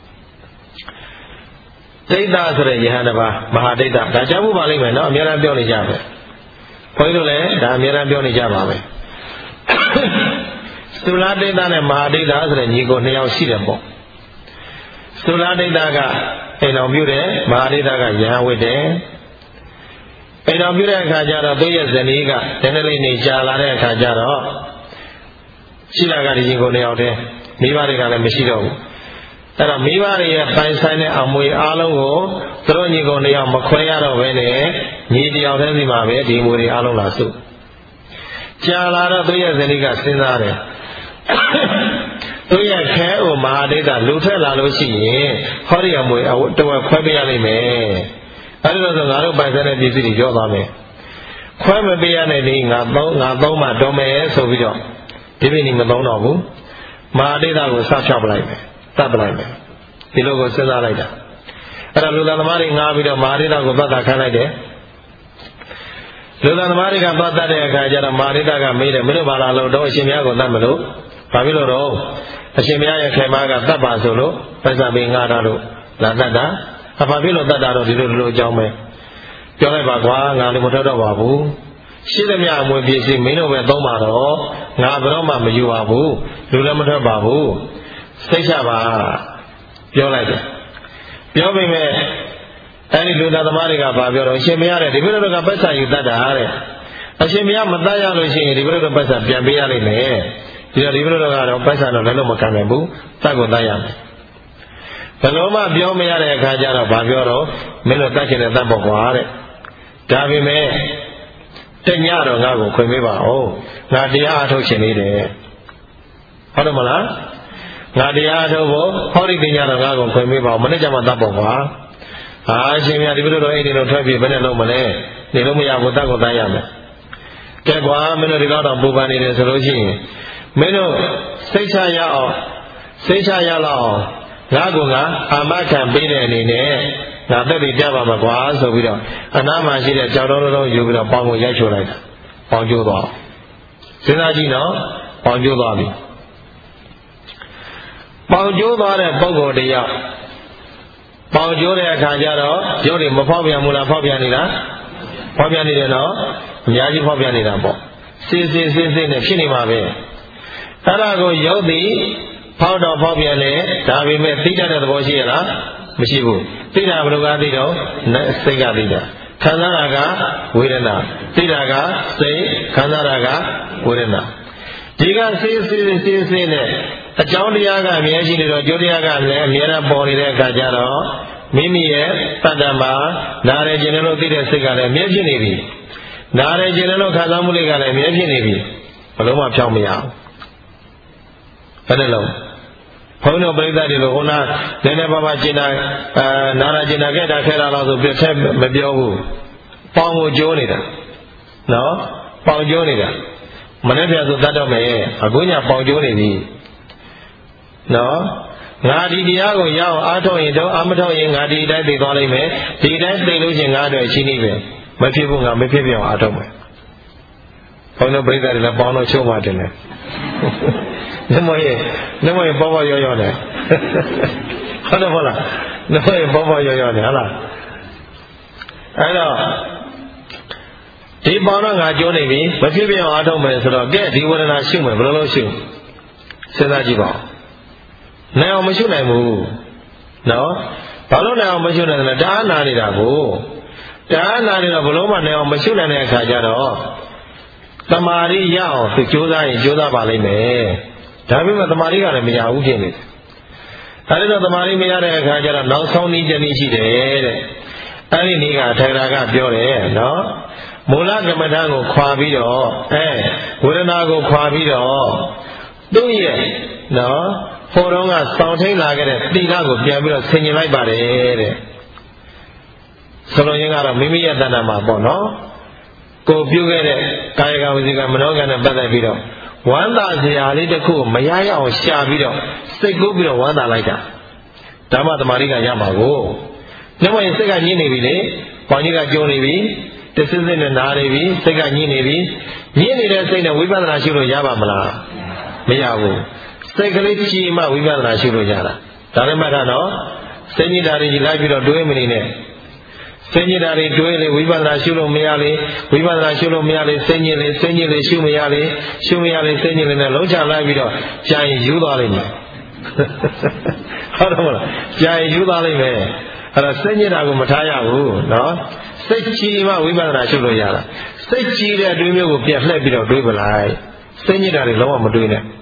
ဒိဋ္ဌဆိုတဲ့ယဟန်တစ်ပါးမဟာဒိဋ္ဌဒါကြောင့်ဘူးပါလိမ့်မယ်နော်အများအားပြောနေကြပဲဘုန်းကြီးတို့လည်းဒါအများအားပြောနေကြပါပဲသုလဒိဋ္ဌနဲ့မဟာဒိဋ္ဌဆိုတဲ့ညီကို2ယောက်ရှိတယ်ပေါ့သုလဒိဋ္ဌကအိမ်တော်ပြုတယ်မဟာဒိဋ္ဌကယဟန်ဝတ်တယ်အိမ်တော်ပြုတဲ့အခါကျတော့သူ့ရဲ့ဇနီးကတနေ့လေးနေကြာလာတဲ့အခါကျတော့ရှိလာကဒီညီကို2ယောက်တည်းမိဘတွေကလည်းမရှိတော့ဘူးအဲ့တော့မိဘတွေရဲ့ပိုင်ဆိုင်တဲ့အမွေအားလုံးကိုသူတို့ညီကို2ယောက်မခွဲရတော့ဘဲနဲ့ညီတယောက်တည်းစီမှာပဲဒီအမွေတွေအားလုံးလာစုကြာလာတော့သူ့ရဲ့ဇနီးကစဉ်းစားတယ်သူ့ရဲ့ခဲအိုမဟာဒိဋ္ဌလူထွက်လာလို့ရှိရင်ဟောဒီအမွေတဝက်ခွဲပေးရလိမ့်မယ်အဲ့ဒါဆိုငါတို့ပိုင်ဆိုင်တဲ့ပစ္စည်းတွေကြော့သွားမယ်ခွဲမပေးရတဲ့ဒီငါသုံးမှတော်မယ်ဆိုပြီးတော့ဒီပြင်းနေမသုံးတော့ဘူးမဟာဒိဋ္ဌကိုစဖြောက်ပလိုက်မယ်တတ်ပလိုက်မယ်ဒီလိုကိုစဉ်းစားလိုက်တာအဲ့ဒါလူသားသမားတွေငားပြီးတော့မဟာဒိဋ္ဌကိုသတ်တာခံလိုက်တယ်လူသားသမားတွေကသတ်တဲ့အခါကျတော့မဟာဒိဋ္ဌကမေးတယ်မင်းတို့ဘာလာလို့တော့အရှင်မြတ်ကိုသတ်မလို့ဘာဖြစ်လို့တော့အရှင်မြတ်ရဲ့ခေမကသတ်ပါဆိုလို့ပိုက်ဆံပေးငားတာလို့လာတတ်တာဘာဖြစ်လို့တတ်တာတော့ဒီလိုအကြောင်းပဲပြောလိုက်ပါကွာငါလည်းမထွက်တော့ပါဘူးရှိသမျှအမွေပစ္စည်းမင်းတို့ပဲသုံးပါတော့ငါဘယ်တော့မှမယူပါဘူးလူလည်းမထွက်ပါဘူးစိတ်ချပါပြောလိုက်တယ်ပြောပေမဲ့အဲဒီလူသားသမားတွေကဘာပြောတော့အရှင်မရတဲ့ဒီဘက်တို့ကပိုက်ဆံယူတတ်တာတဲ့အရှင်မရမတတ်ရလို့ရှိရင်ဒီဘက်တို့ပိုက်ဆံပြန်ပေးရလိမ့်မယ်ဒီဘက်တို့ကတော့ပိုက်ဆံတော့လည်းမခံနိုင်ဘူးတတ်ကိုတတ်ရမယ်ဘယ်လိုမှပြောမရတဲ့အခါကျတော့ဘာပြောတော့မင်းတို့တတ်ချင်တဲ့တတ်ပေါ့ကွာတဲ့ဒါပေမဲ့တညတော့ငါ့ကိုခွင့်ပေးပါဦးငါတရားအထုတ်ရှင်နေတယ်ဟုတ်တယ်မလားငါတရားအထုတ်ဖို့ဟောဒီတညတော့ငါ့ကိုခွင့်ပေးပါဦးမနေ့ကမှတတ်ပေါ့ကွာဟာရှင်မြတ်ဒီဘက်တို့အိမ်တွေထွက်ပြေးဘယ်နဲ့လုံးမလဲနေလို့မရဘူးတတ်ကိုတတ်ရမယ်ကဲကွာမင်းတို့ဒီတော့ပူပန်နေတယ်ဆိုလို့ရှိရင်မင်းတို့စိတ်ချရအောင်စိတ်ချရလောက်အောင်ငါကအာမခံပေးတဲ့အနေနဲ့ငါသက်တည်ကြပါမှာကွာဆိုပြီးတော့အနားမှာရှိတဲ့ကြောက်တော်တော်ယူပြီးတော့ပေါင်ကိုရိုက်ချိုးလိုက်တာပေါင်ကျိုးသွားစဉ်းစားကြည့်နော်ပေါင်ကျိုးသွားပြီပေါင်ကျိုးသွားတဲ့ပုဂ္ဂိုလ်တယောက်ပေါင်ကျိုးတဲ့အခါကျတော့ရုပ်တွေမဖောက်ပြန်ဘူးလားဖောက်ပြန်နေလားဖောက်ပြန်နေတယ်နော်အများကြီးဖောက်ပြန်နေတာပေါ့စစ်နဲ့ဖြစ်နေမှာပဲအဲ့ဒါကိုရုပ်သည်ဖောက်တော့ဖောက်ပြန်လေဒါပေမဲ့သိတတ်တဲ့သဘောရှိရလားမရှိဘူးသိတာဘယ်လိုကသိတော့စိတ်ကသိတာခံစားတာကဝေဒနာသိတာကစိတ်ခံစားတာကဝေဒနာဒီကစိတ်နဲ့အကြောင်းတရားကအများကြီးနေတော့ကျိုးတရားကလည်းအများအားပေါ်နေတဲ့အခါကျတော့မိမိရဲ့တတ္တမှာနားရခြင်းလို့သိတဲ့စိတ်ကလည်းအမြဲဖြစ်နေပြီနားရခြင်းလို့ခံစားမှုတွေကလည်းအမြဲဖြစ်နေပြီဘယ်လိုမှဖြောင်းမရဘူးဘယ်နဲ့လုံးဘုန်းတော်ပရိသတ်တွေလို့ဟိုနာနည်းနည်းပါးပါးကျင်တာနာနာကျင်တာခဲ့တာခဲတာလို့ဆိုပြတ်ထဲမပြောဘူးပေါင်ကိုကျိုးနေတာနော်ပေါင်ကျိုးနေတာမနေ့ကဆိုတတ်တော့မယ်အခုညပေါင်ကျိုးနေပြီနော်ငါဒီတရားကိုရအောင်အားထုတ်ရင်တော့အမထုတ်ရင်ငါဒီတိုင်းသိသွားလိမ့်မယ်ဒီတိုင်းသိလို့ချင်းငါတော့ရှိနေပဲမဖြစ်ဘူးငါမဖြစ်ပြအောင်အားထုတ်မယ်ဘုန်းတော်ပရိသတ်တွေလည်းပေါင်တော့ချုံမှတင်တယ်နမယေပေါ်ပေါ်ရောရောနဲ့ဟုတ်တယ်မဟုတ်လားနမယေပေါ်ပေါ်ရောရောနဲ့ဟုတ်လားအဲ့တော့ဒီပေါင်တော့ငါကျိုးနေပြီမဖြစ်ပြအောင်အားထုတ်မယ်ဆိုတော့ကဲဒီဝေဒနာရှုမယ်ဘယ်လိုလုပ်ရှုစဉ်းစားကြည့်ပါဦးနိုင်အောင်မရှုနိုင်ဘူးနော်ဘာလို့နိုင်အောင်မရှုနိုင်လဲတအားနာနေတာကိုတအားနာနေတော့ဘလို့မှနိုင်အောင်မရှုနိုင်တဲ့အခါကျတော့တမာရီရအောင်သူကြိုးစားရင်ကြိုးစားပါလိမ့်မယ်ဒါပေမဲ့တမာရီကလည်းမရဘူးဖြစ်နေတယ်ဒါလည်းတော့တမာရီမရတဲ့အခါကျတော့နောက်ဆုံးနည်းတစ်နည်းရှိတယ်တဲ့အဲ့ဒီနည်းကထေရကပြောတယ်နော်မူလကမ္မထာကိုခွာပြီးတော့ဝေဒနာကိုခွာပြီးတော့သူ့ရဲ့နော်ဟိုတော့ကစောင့်ထိန်လာခဲ့တဲ့သီလကိုပြန်ပြီးတော့ဆင်ញင်လိုက်ပါတယ်တဲ့ဆိုလိုရင်းကတော့မိမိရဲ့တဏ္ဍာမှာပေါ့နော်ကိုပြုခဲ့တဲ့ကာယကဝစီကမနောကနဲ့ပတ်သက်ပြီးတော့ဝမ်းသာစရာလေးတစ်ခုကိုမရရအောင်ရှာပြီးတော့စိတ်ကူးပြီးတော့ဝမ်းသာလိုက်တာဓမ္မသမารိကရမှာကိုညမရင်စိတ်ကညှိနေပြီလေဘောင်ကြီးကကြုံနေပြီတစစ်စစ်နဲ့နားနေပြီစိတ်ကညှိနေပြီညှိနေတဲ့စိတ်နဲ့ဝိပဿနာရှုလို့ရပါမလားမရဘူးစိတ်ကလေးကြည်မှဝိပဿနာရှုလို့ရတာဒါလည်းမှတ်ထားနော်စိတ်ညစ်တာတွေလိုက်ပြီးတော့တွေးမနေနဲ့စိတ်ညစ်တာတွေတွေးလေဝိပဿနာရှုလို့မရလေဝိပဿနာရှုလို့မရလေစိတ်ညစ်လေရှုမရလေရှုမရလေစိတ်ညစ်လေနဲ့လုံးချလိုက်ပြီးတော့ကြာရင်ယူသွားလိမ့်မယ်ဟုတ်တယ်မလားကြာရင်ယူသွားလိမ့်မယ်အဲ့တော့စိတ်ညစ်တာကိုမထားရဘူးနော်စိတ်ကြည်မှဝိပဿနာရှုလို့ရတာစိတ်ကြည်တဲ့အတွေးမျိုးကိုပြန်လှည့်ပြီးတော့တွေးပလိုက်စိတ်ညစ်တာတွေလုံးဝမတွေးနဲ့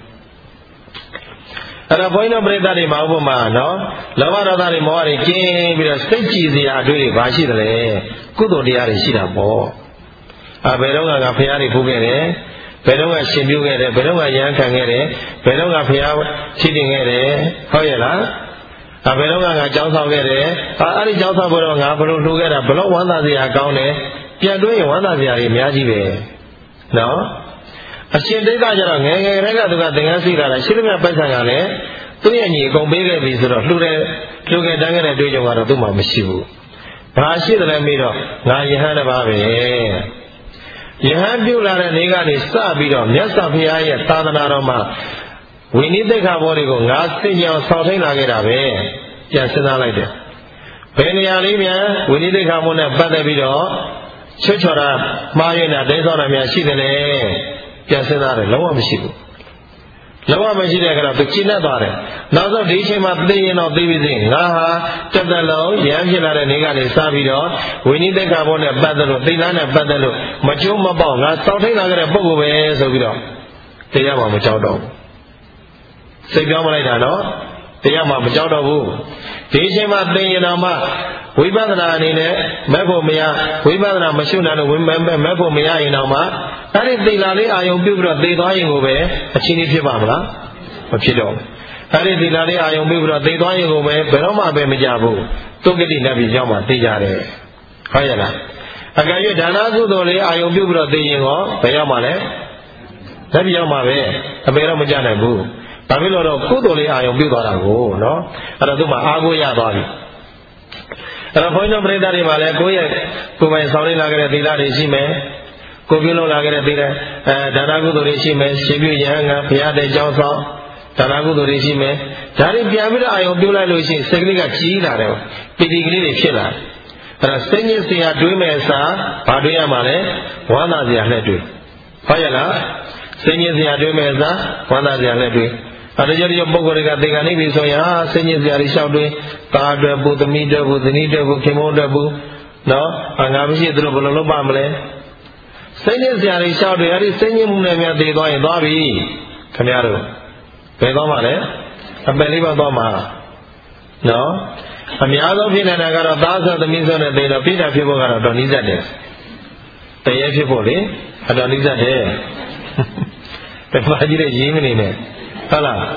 အဲ့တော့ဘုန်းကြီးတို့ပရိသတ်တွေမှာဥပမာနော်လောဘဒေါသတွေမောဟတွေကျင်းပြီးတော့စိတ်ကြည်စရာအတွေ့တွေဘာရှိသလဲကုသိုလ်တရားတွေရှိတာပေါ့ဘယ်တော့ကဘုရားတွေဖူးခဲ့တယ်ဘယ်တော့ကရှင်ပြုခဲ့တယ်ဘယ်တော့ကရဟန်းခံခဲ့တယ်ဘယ်တော့ကဘုရားချီးတင်ခဲ့တယ်ဟုတ်ရဲ့လားဘယ်တော့ကငါကြောင်းဆောင်ခဲ့တယ်အဲ့ဒီကြောင်းဆောင်ဖို့တော့ငါဘလို့လှူခဲ့တာဘလို့ဝမ်းသာစရာကောင်းတယ်ပြန်တွေးရင်ဝမ်းသာစရာတွေအများကြီးပဲနော်အရှင်တိတ်ကကျတော့ငယ်ငယ်ကလေးကသူကသင်္ကန်းစီလာတာရှိသမျှပိုက်ဆံကလည်းသူ့ရဲ့ညီအကုန်ပေးခဲ့ပြီဆိုတော့လှူခဲ့တန်းခဲ့တဲ့တွေ့ကြုံကတော့သူ့မှာမရှိဘူး။ဘာရှိတယ်လဲမေးတော့ငါယဟန်တစ်ပါးပဲ။ယဟန်ပြုလာတဲ့နေကနေစပြီးတော့မြတ်စွာဘုရားရဲ့သာသနာတော်မှာဝိနည်းသိက္ခာဘောတွေကိုငါစင်ကြအောင်ဆောင်ထိန်လာခဲ့တာပဲ။ပြန်စဉ်းစားလိုက်တယ်။ဘယ်နေရာလေးများဝိနည်းသိက္ခာဘောနဲ့ပတ်သက်ပြီးတော့ချွတ်ချော်တာမှားရတာဒိဋ္ဌောတာများရှိတယ်လေ။ပြန်စဉ်းစားတယ်လုံးဝမရှိဘူးလုံးဝမရှိတဲ့အခါတော့သူကျဉ်းသွားတယ်နောက်ဆုံးဒီအချိန်မှာသိရင်တော့သိပြီစိငါဟာတက်တက်လုံးရမ်းဖြစ်လာတဲ့နေကနေစပြီးတော့ဝိနည်းသိက္ခာဘောနဲ့ပတ်သက်လို့သိလားနဲ့ပတ်သက်လို့မကျိုးမပေါက်ငါစောင့်ထိန်လာခဲ့တဲ့ပုဂ္ဂိုလ်ပဲဆိုပြီးတော့တရားမှမကြောက်တော့ဘူးစိတ်ပြောင်းမလိုက်တာနော်တရားမှမကြောက်တော့ဘူးဒီအချိန်မှာသိရင်တော့မှဝိပဿနာအနေနဲ့မဲ့ဖို့မရဝိပဿနာမရှုနိုင်လို့မဲ့ဖို့မရရင်တော့မှအဲ့ဒီသီလလေးအာယုံပြုပြီးတော့သိသွားရင်ကိုပဲအချင်းကြီးဖြစ်ပါမလားမဖြစ်တော့ဘူးအဲ့ဒီသီလလေးအာယုံပြုပြီးတော့သိသွားရင်ကိုပဲဘယ်တော့မှပဲမကြဘူးသုဂတိနတ်ပြည်ရောက်မှသိကြတယ်ဟုတ်ရဲ့လားအကယ်၍ဒါနကုသိုလ်လေးအာယုံပြုပြီးတော့သိရင်ရောဘယ်ရောက်မှလဲနတ်ပြည်ရောက်မှပဲအပေတော့မကြနိုင်ဘူးဘာဖြစ်လို့တော့ကုသိုလ်လေးအာယုံပြုသွားတာကိုနော်အဲ့တော့သူ့မှာအာကိုရသွားပြီအဲ့တော့ဘုန်းကြီးတို့ပရိသတ်တွေမှာလည်းကိုယ့်ရဲ့ကိုယ်ပိုင်ဆောင်နေလာခဲ့တဲ့သီလတွေရှိမယ်ကိုပြုလုပ်လာခဲ့တဲ့သီလဒါနကုသိုလ်တွေရှိမယ်ရှင်ပြုရဟန်းကဘုရားတဲ့ကြောင်းဆောင်ဒါနကုသိုလ်တွေရှိမယ်ဒါတွေပြန်ပြီးတော့အာယုံပြုလိုက်လို့ရှိရင်စိတ်ကလေးကကြီးလာတယ်ပီတိကလေးတွေဖြစ်လာတယ်အဲ့တော့စိတ်ညစ်စရာတွေးမဲ့အစားဘာတွေးရမှာလဲဝမ်းသာစရာနဲ့တွေးဟုတ်ရဲ့လားစိတ်ညစ်စရာတွေးမဲ့အစားဝမ်းသာစရာနဲ့တွေးအဲ့ဒါကြောင့်ပုဂ္ဂိုလ်တွေကသင်္ကန်းနေပြီဆိုရင်စိတ်ညစ်စရာတွေလျှောက်တွေးသားအတွက်ဘူးသမီးအတွက်ဘူးဇနီးအတွက်ဘူးခင်မုန်းအတွက်ဘူးနော်ငါမရှိသူတို့ဘယ်လိုလုပ်ပါမလဲစိတ်ညစ်စရာတွေလျှောက်တွေအဲ့ဒီစိတ်ညစ်မှုနဲ့များတည်သွားရင်သွားပြီခင်ဗျားတို့ဘယ်သွားမှာလဲအပယ်လေးပါသွားမှာနော်အများဆုံးဖြစ်နေတာကတော့သားဆိုသမီးဆိုနဲ့တည်တော့ပြိတ္တာဖြစ်ဖို့ကတော့တော်နီးစပ်တယ်တရေဖြစ်ဖို့လေအတော်နီးစပ်တယ်တခါကြီးတဲ့ရေးမနေနဲ့ဟုတ်လား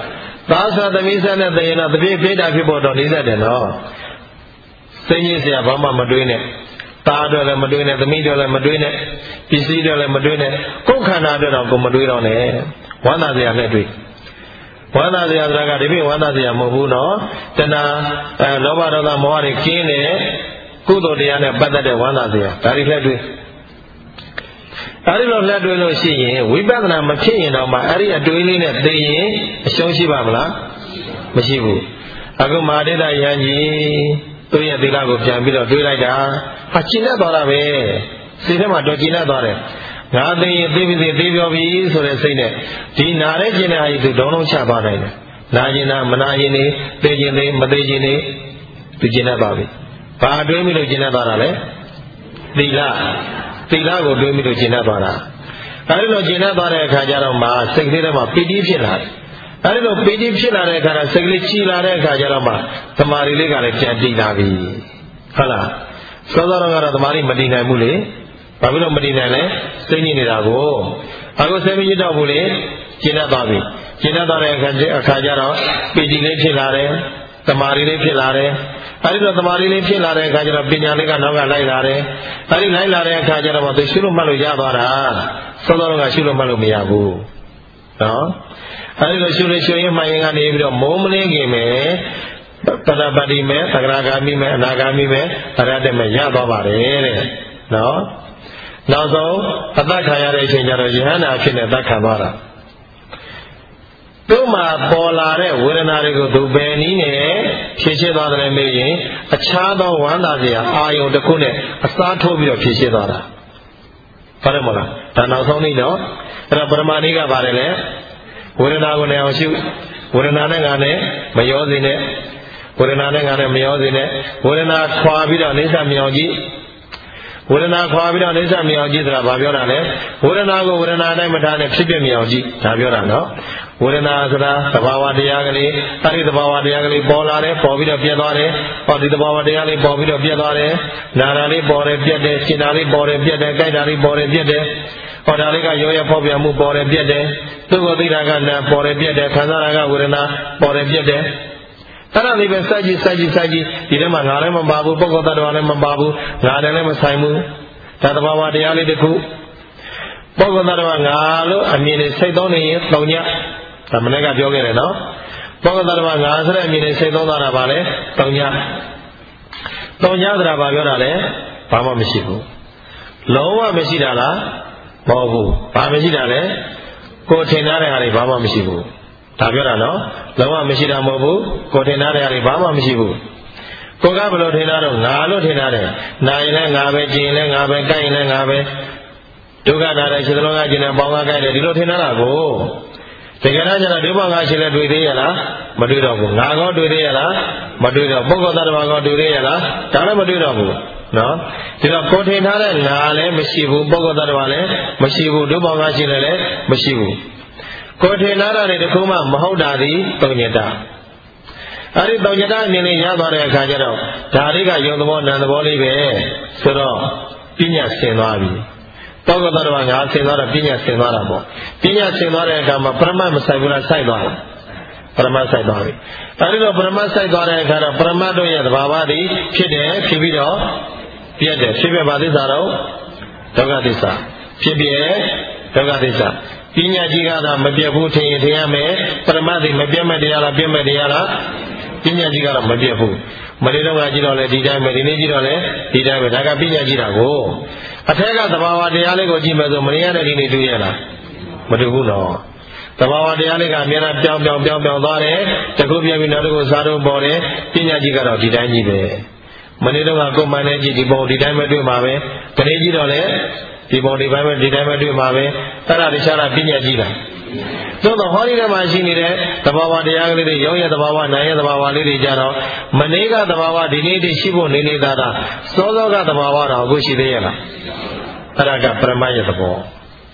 Tasa the Misa and the Yena, the big data people don't need that, no. Saying is the Abama Madrina, Tada and Madrina, the Media and Madrina, Pisido and Madrina, Cocanada of Madrina on air. One of the other. One of the other Gadibi, one of the Mobuno, then Nova Mori Kine, Kudo Diana, better one of the other. I don't let you see, we better not maintain on my area doing it, they show Shibabla, Mashibu. I go Madida Yanji, Toya de Lago Jambito, do like that. Hachina Dorabe, Cinema Dogina Dore. Now they live of ease or a sinner. The Narajina is the Dono Chabana. Najina, Manajini, Pejini, Madejini, Pijina Babi. Padumi to Gina Barale, Dila. Tila go do me to Gina Bara. I don't know Gina Bara Kajarama, Secretary PD Pillar. I don't know PD Pillar, Secretary Kajarama, Tamari Lega, Chanti Hala. Sodara, the Mari Medina Mule, Pablo Medina, singing it ago. I go 7 years of Mule, Gina Babi. Gina Bara Kajara, PD Pillar, Tamari Pillar. I don't know the Marine Pilare, Kajara, Pinyaga, Naga Lailare. I didn't like Kajara, the Shulumalu Yabara, Solonga Shulumalu. No? I don't know, show you my name of Momene Game, Padabadi me, Tagragami me, Nagami me, Taradame Yabare. No? Now so, Atakaya Johanna, Akinabara. Tuma Polare, Wiranarigo to Benine, Kishidara Meji, a child of Wandazia, Ayo the Kune, a star toby of Kishidara. Paramona, Tanasoni no, Rabaramaniga Varele, Wiranago Neoshu, Wiranagane, Mayozine, Wiranagane Mayozine, Wirana Quabida Nisa Miogi. Urana Quabida Nisa Miogi, Rabaviorane, Uranago, Uranada Matana, Chipimiogi, Taviorano. Uranazara, Tabawa Diagani, Tari the Bawa Diagani, Bolare, Povida Piadore, or the Bawa Diagani, Povida Piadore, Narali Bore Piede, Kinari Bore Piede, Gaidari Bore Piede, or Dariga Yoya Povia Mu Bore Piede, Tugodiraga Bore Piede, Kazaraga Urana, Bore Piede. Tara even Saji, Idema Narema Babu, Bogota Babu, Narema Saimu, Tatabawa Diali de Ku, Bogota I mean, say don't Tonya. Tamanega Jogere, no? Bogota I mean, say don't Vale, Tonya Rabagorale, Pama Mishibu. Loa Meshidala, Bobu, Pameshidale, Cotenare Bama Mishibu. Tabiora, no? Loa Meshida Mobu, Cotenare Bama Mishibu. Cogablo Tenaro, Nalo Tenare, Naila, Nabe, Jine, Nabe, Kaina, Nabe, Tugana, Chilonga, Jina, Bonga, Dilo Tenarago. The Ganajana Dubanga Chile do Reala, Maduro, Nago do Reala, Maduro, Bogota do Reala, Tana Maduro. No? Tila Cotenare, Nale, Mashibu, Bogota Vale, Mashibu, Dubanga Chile, Mashibu. Cotenara de Kuma, Mahodadi, Toneta. Ari Toneta, Nini Yabare Kajaro, Tariga, Yongomon and the Bolive, Suro, Pina Senavi. Togodara, Senora, Pina Senarabo. Pina Senora, Gama, Prama Sabula Saidora. Prama Saidori. I don't know Prama Saidora, Pramado, Bavadi, Pide, Pibido, Piede, Pibabadizaro, Togadisa. Pibie, Togadisa. Pina Gigada, Mabiabu, Tiame, Pramadi, Mabiamadiala, Biamadiala, Pina Gigara, Mabiabu. Marino Gajirole, Dida, Medinigirole, Dida, Daga Pina Girago. Atega, the Bawa de Alego Jimazo, Mariana, Dini Duyana, Maduno. The Bawa de Alega, Miana, Dare, Tagubia, Minago, Zaro, Bore, Pina Gigara, Didani. Manino Gago Manaji, the body diamond Mave, Canadiole, the body diamond Mave, Tara Rishara Pina Gira. So the holiday machine, the Bawa de Agri, Yoya, the Bawa, Naya, the Bawa, Lady Jaro, Manega, the Bawa, Dinidi, Shibu, Nini Dada, Sozoga, the Bawa, Gushi Deana, Taraga, Pramaya, the Bo.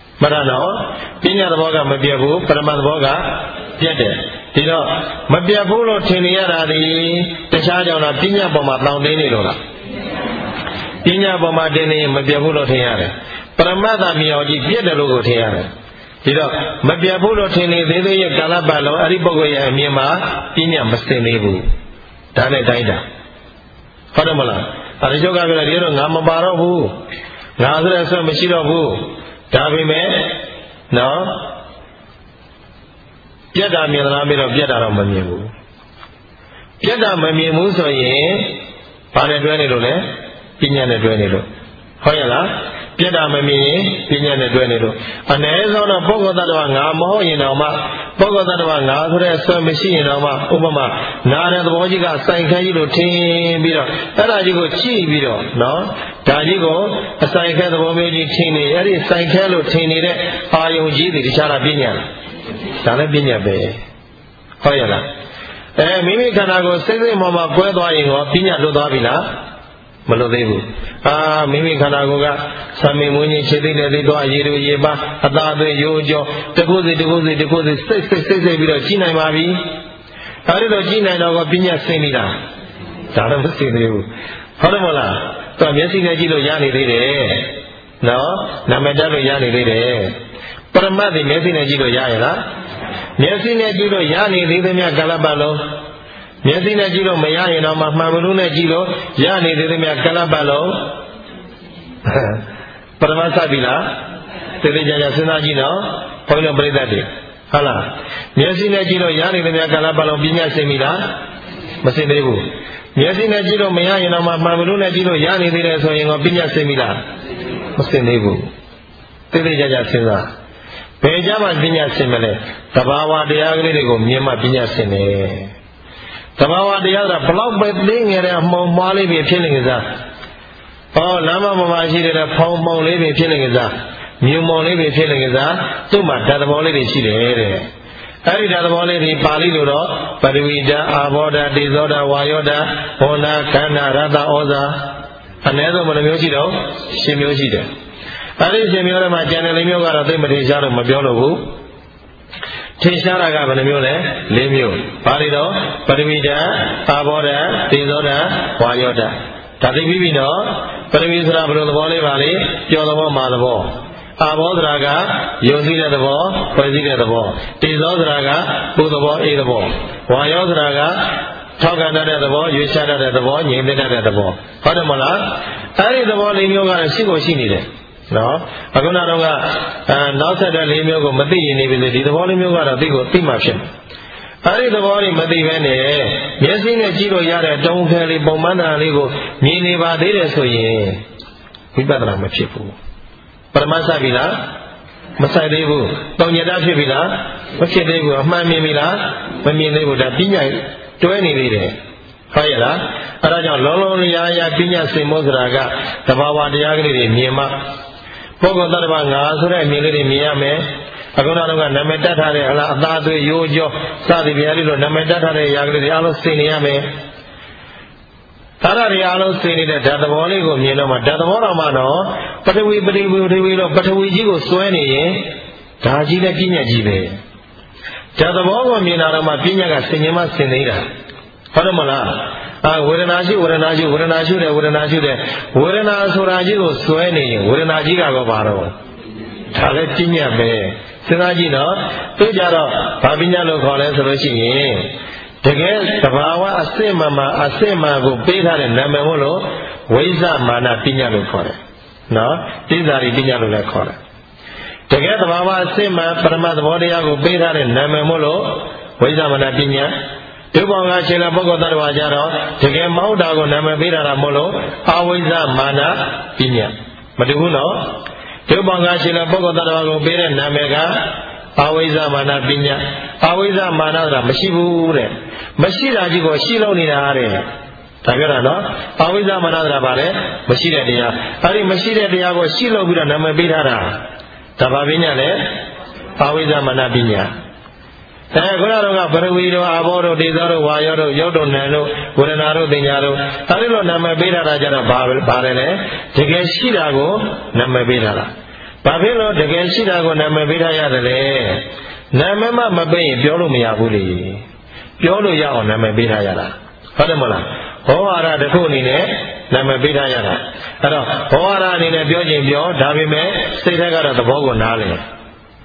Marano, Pina the Boga, Mabiabu, Praman Boga, Piede. You know, Mabiabulo, Tiniara, the charge on a Pina Boma, Laundini Lola. Pina Boma Deni, Mabiabulo Tiare. Pramada Mioji, Piede Logo Tiare. ဒီတော့မပြတ်ဘူးလို့ထင်နေသေးသေးရဲ့ကာလပတ်လုံးအဲ့ဒီပုဂ္ဂိုလ်ရဲ့အမြင်မှာပညာမစင်သေးဘူးဒါနဲ့တိုင်းတာဟုတ်တယ်မလားဒါတချို့ကပြောတယ်ဒီတော့ငါမပါတော့ဘူးငါဆိုတဲ့ဆွဲမရှိတော့ဘူးဒါပေမဲ့နော်ပြတ်တာမြင်သလားပြီးတော့ပြတ်တာတော့မမြင်ဘူးပြတ်တာမမြင်ဘူးဆိုရင်ဘာနဲ့တွဲနေလို့လဲပညာနဲ့တွဲနေလို့ဟုတ်ရဲ့လားပြတ်တာမမြင်ရင်ပညာနဲ့တွဲနေလို့အ ਨੇ ဆုံးတော့ပုဂ္ဂိုလ်သတ္တဝါငါမဟုတ်ရင်တော့မှပုဂ္ဂိုလ်သတ္တဝါငါဆိုတဲ့ဆွဲမရှိရင်တော့မှဥပမာနာတဲ့သဘောကြီးကစိုင်ခဲကြီးလို့ထင်ပြီးတော့အဲ့ဒါကြီးကိုကြည့်ပြီးတော့နော်ဒါကြီးကိုအစိုင်ခဲသဘောမျိုးကြီးထင်နေအဲ့ဒီစိုင်ခဲလို့ထင်နေတဲ့အာယုံကြီးတွေတခြားတာပညာဒါလည်းပညာပဲဟုတ်ရဲ့လားမိမိခန္ဓာကိုယ်စိတ်စိတ်မှမှကွဲသွားရင်ရောပညာလွတ်သွားပြီလားမလွတ်သေးဘူးမိမိခန္ဓာကိုယ်ကသံမင်းမွေးကြီးခြေသိတဲ့သိတော့အရေတို့ရေပါအသာအသွေးရိုးကြောတကုစိတ်စိတ်ပြီးတော့ကြည်နိုင်ပါပြီအဲဒီတော့ကြည်နိုင်တော့ပညာဆင်းပြီလားဒါတော့မဆင်းသေးဘူးဟုတ်တယ်မလားသူကမျက်စိနဲ့ကြည့်လို့ရနေသေးတယ်နော်နာမည်တက်လို့ရနေသေးတယ်ပရမတ်ဒီမျက်စိနဲ့ကြည့်လို့ရရဲ့လားမျက်စိနဲ့ကြည့်လို့ရနေသေးသမျှကာလပတ်လုံးမျက်စိနဲ့ကြည့်လို့မရရင်တော့မှမှန်မလို့နဲ့ကြည့်လို့ရနေသေးသမျှကာလပတ်လုံးပရမတ်စပြီလားသေသေးချာချာစဉ်းစားကြည့်နော်ဘုန်းကြီးတို့ပြိဿတ်တွေဟုတ်လားမျက်စိနဲ့ကြည့်လို့ရနေသမျှကာလပတ်လုံးပညာရှင်းပြီလားမရှင်းသေးဘူးမျက်စိနဲ့ကြည့်လို့မရရင်တော့မှမှန်မလို့နဲ့ကြည့်လို့ရနေသေးတယ်ဆိုရင်ကပညာရှင်းပြီလားမရှင်းသေးဘူးသေသေးချာချာစဉ်းစားဘယ်ကြမှာပညာရှင်းမလဲသဘာဝတရားကလေးတွေကိုမြင်မှပညာရှင်းတယ်သဘာဝတရားကဘလောက်ပဲသိငယ်တဲ့အမှုံမှားလေးပဲဖြစ်နေကြစားလမ်းမမှာရှိတဲ့ဖောင်ပုံလေးပဲဖြစ်နေကြစားမြုံပုံလေးပဲဖြစ်နေကြစားသူ့မှာဓာတ်သဘောလေးတွေရှိတယ်တဲ့အဲဒီဓာတ်သဘောလေးတွေပါဠိလိုတော့ပထဝီဓာတ်အာဘောဓာတ်တေဇောဓာတ်ဝါယောဓာတ်ဟောနာခန္ဓာရတ္တဩဇာအနည်းဆုံးဘယ်နှမျိုးရှိတော့10မျိုးရှိတယ်အဲဒီ10မျိုးထဲမှာကျန်တဲ့4မျိုးကတော့သိမထင်ရှားတော့မပြောလို့ဘူးထင်ရှားတာကဘယ်နှမျိုးလဲ4မျိုးဘာတွေတော့ပထဝီဓာတ်အာဘောဓာတ်တေဇောဓာတ်ဝါယောဓာတ်ဒါသိပြီနော်ပထဝီဆိုတာဘယ်လိုသဘောလေးပါလဲပျော်သဘောမာသဘောအာဘောဓာတ်ကယုံစည်းတဲ့သဘောဖွဲ့စည်းတဲ့သဘောတေဇောဓာတ်ကပူသဘောအေးသဘောဝါယောဓာတ်ကထောက်ခံတတ်တဲ့သဘောရွေးချတတ်တဲ့သဘောငြိမ်သက်တတ်တဲ့သဘောဟုတ်တယ်မလားအဲဒီသဘော4မျိုးကတော့ရှိကိုရှိနေတယ်နော်အခုနောက်တော့နောက်ဆက်တဲ့4မျိုးကိုမသိရင်နေပြီလေဒီသဘော4မျိုးကတော့သိကိုသိမှဖြစ်မယ်အဲဒီသဘောတွေမသိဘဲနဲ့မျက်စိနဲ့ကြည့်လို့ရတဲ့တုံးခဲလေးပုံမှန်တာလေးကိုမြင်နေပါသေးတယ်ဆိုရင်ဝိပဿနာမဖြစ်ဘူးပရမတ်ဆိုင်ပြီလားမဆိုင်သေးဘူးတောင်ညတဖြစ်ပြီလားမဖြစ်သေးဘူးအမှန်မြင်ပြီလားမမြင်သေးဘူးဒါပညာတွဲနေသေးတယ်ဟုတ်ရဲ့လားအဲဒါကြောင့်လုံးလုံးလျားရပညာစင်မို့ဆိုတာကသဘာဝတရားကလေးတွေမြင်မှပုဂ္ဂိုလ်သတ္တဝါငါဆိုတဲ့အမြင်လေးတွေမြင်ရမယ်အခုနောက်တော့နာမည်တတ်ထားတဲ့အလားအသားသွေးရိုးကြောစသည်ပြားလေးလိုနာမည်တတ်ထားတဲ့ຢာကလေးတွေအားလုံးသိနေရမယ်ဒါရတွေအားလုံးသိနေတဲ့ဓာတ်သဘောလေးကိုမြင်တော့မှဓာတ်သဘောတော်မှတော့ပထဝီလို့ပထဝီကြီးကိုစွဲနေရင်ဒါကြီးလည်းပညာကြီးပဲဓာတ်သဘောကိုမြင်တာတော့မှပညာကဆင်ញင်မှဆင်နေတာဟုတ်တယ်မလားဝေဒနာရှိဝေဒနာရှိဝေဒနာရှိတယ်ဝေဒနာရှိတယ်ဝေဒနာဆိုတာကြီးကိုစွဲနေရင်ဝေဒနာကြီးကတော့ဘာတော့ဒါလည်းပညာပဲစဉ်းစားကြည့်နော်သူကြတော့ဘာပညာလို့ခေါ်လဲဆိုလို့ရှိရင်တကယ်သဘာဝအစစ်မှန်အစစ်မှန်ကိုပေးထားတဲ့နာမည်မို့လို့ဝိဇ္ဇမာနပညာလို့ခေါ်တယ်နော်တိစ္ဆာရိပညာလို့လည်းခေါ်တယ်တကယ်သဘာဝအစစ်မှန်ပရမတ်သဘောတရားကိုပေးထားတဲ့နာမည်မို့လို့ဝိဇ္ဇမာနပညာဒုဘောင်ကခြေလာပုဂ္ဂိုလ်သတ္တဝါကြတော့တကယ်မဟုတ်တာကိုနာမည်ပေးထားတာမို့လို့အဝိဇ္ဇမာနပညာမတူဘူးနော်ဒုဘောင်ကခြေလာပုဂ္ဂိုလ်သတ္တဝါကိုပေးတဲ့နာမည်ကအဝိဇ္ဇမာနပညာအဝိဇ္ဇမာနဆိုတာမရှိဘူးတဲ့မရှိတာကြီးကိုရှိလို့နေတာတဲ့ဒါပြောတာနော်အဝိဇ္ဇမာနဆိုတာဗါလဲမရှိတဲ့တရားအဲဒီမရှိတဲ့တရားကိုရှိလို့ပြီးတော့နာမည်ပေးထားတာဒါဘာပညာလဲအဝိဇ္ဇမာနပညာခုနကတော့ပရဝီတို့အာဘောတို့ဒေဇောတို့ဝါယောတို့ရုပ်တို့နာမ်တို့ဝေဒနာတို့သင်ညာတို့အဲဒီလိုနာမည်ပေးထားတာကြတော့ဘာလဲလဲတကယ်ရှိတာကိုနာမည်ပေးထားတာဘာဖြစ်လို့တကယ်ရှိတာကိုနာမည်ပေးထားရတယ်လဲနာမည်မှမပေးရင်ပြောလို့မရဘူးလေပြောလို့ရအောင်နာမည်ပေးထားရတာဟုတ်တယ်မလားဟောဟာရတစ်ခုအနေနဲ့နာမည်ပေးထားရတာအဲ့တော့ဟောဟာရအနေနဲ့ပြောခြင်းပြောဒါပေမဲ့စိတ်ထဲကတော့သဘောကိုနားလည်ဟ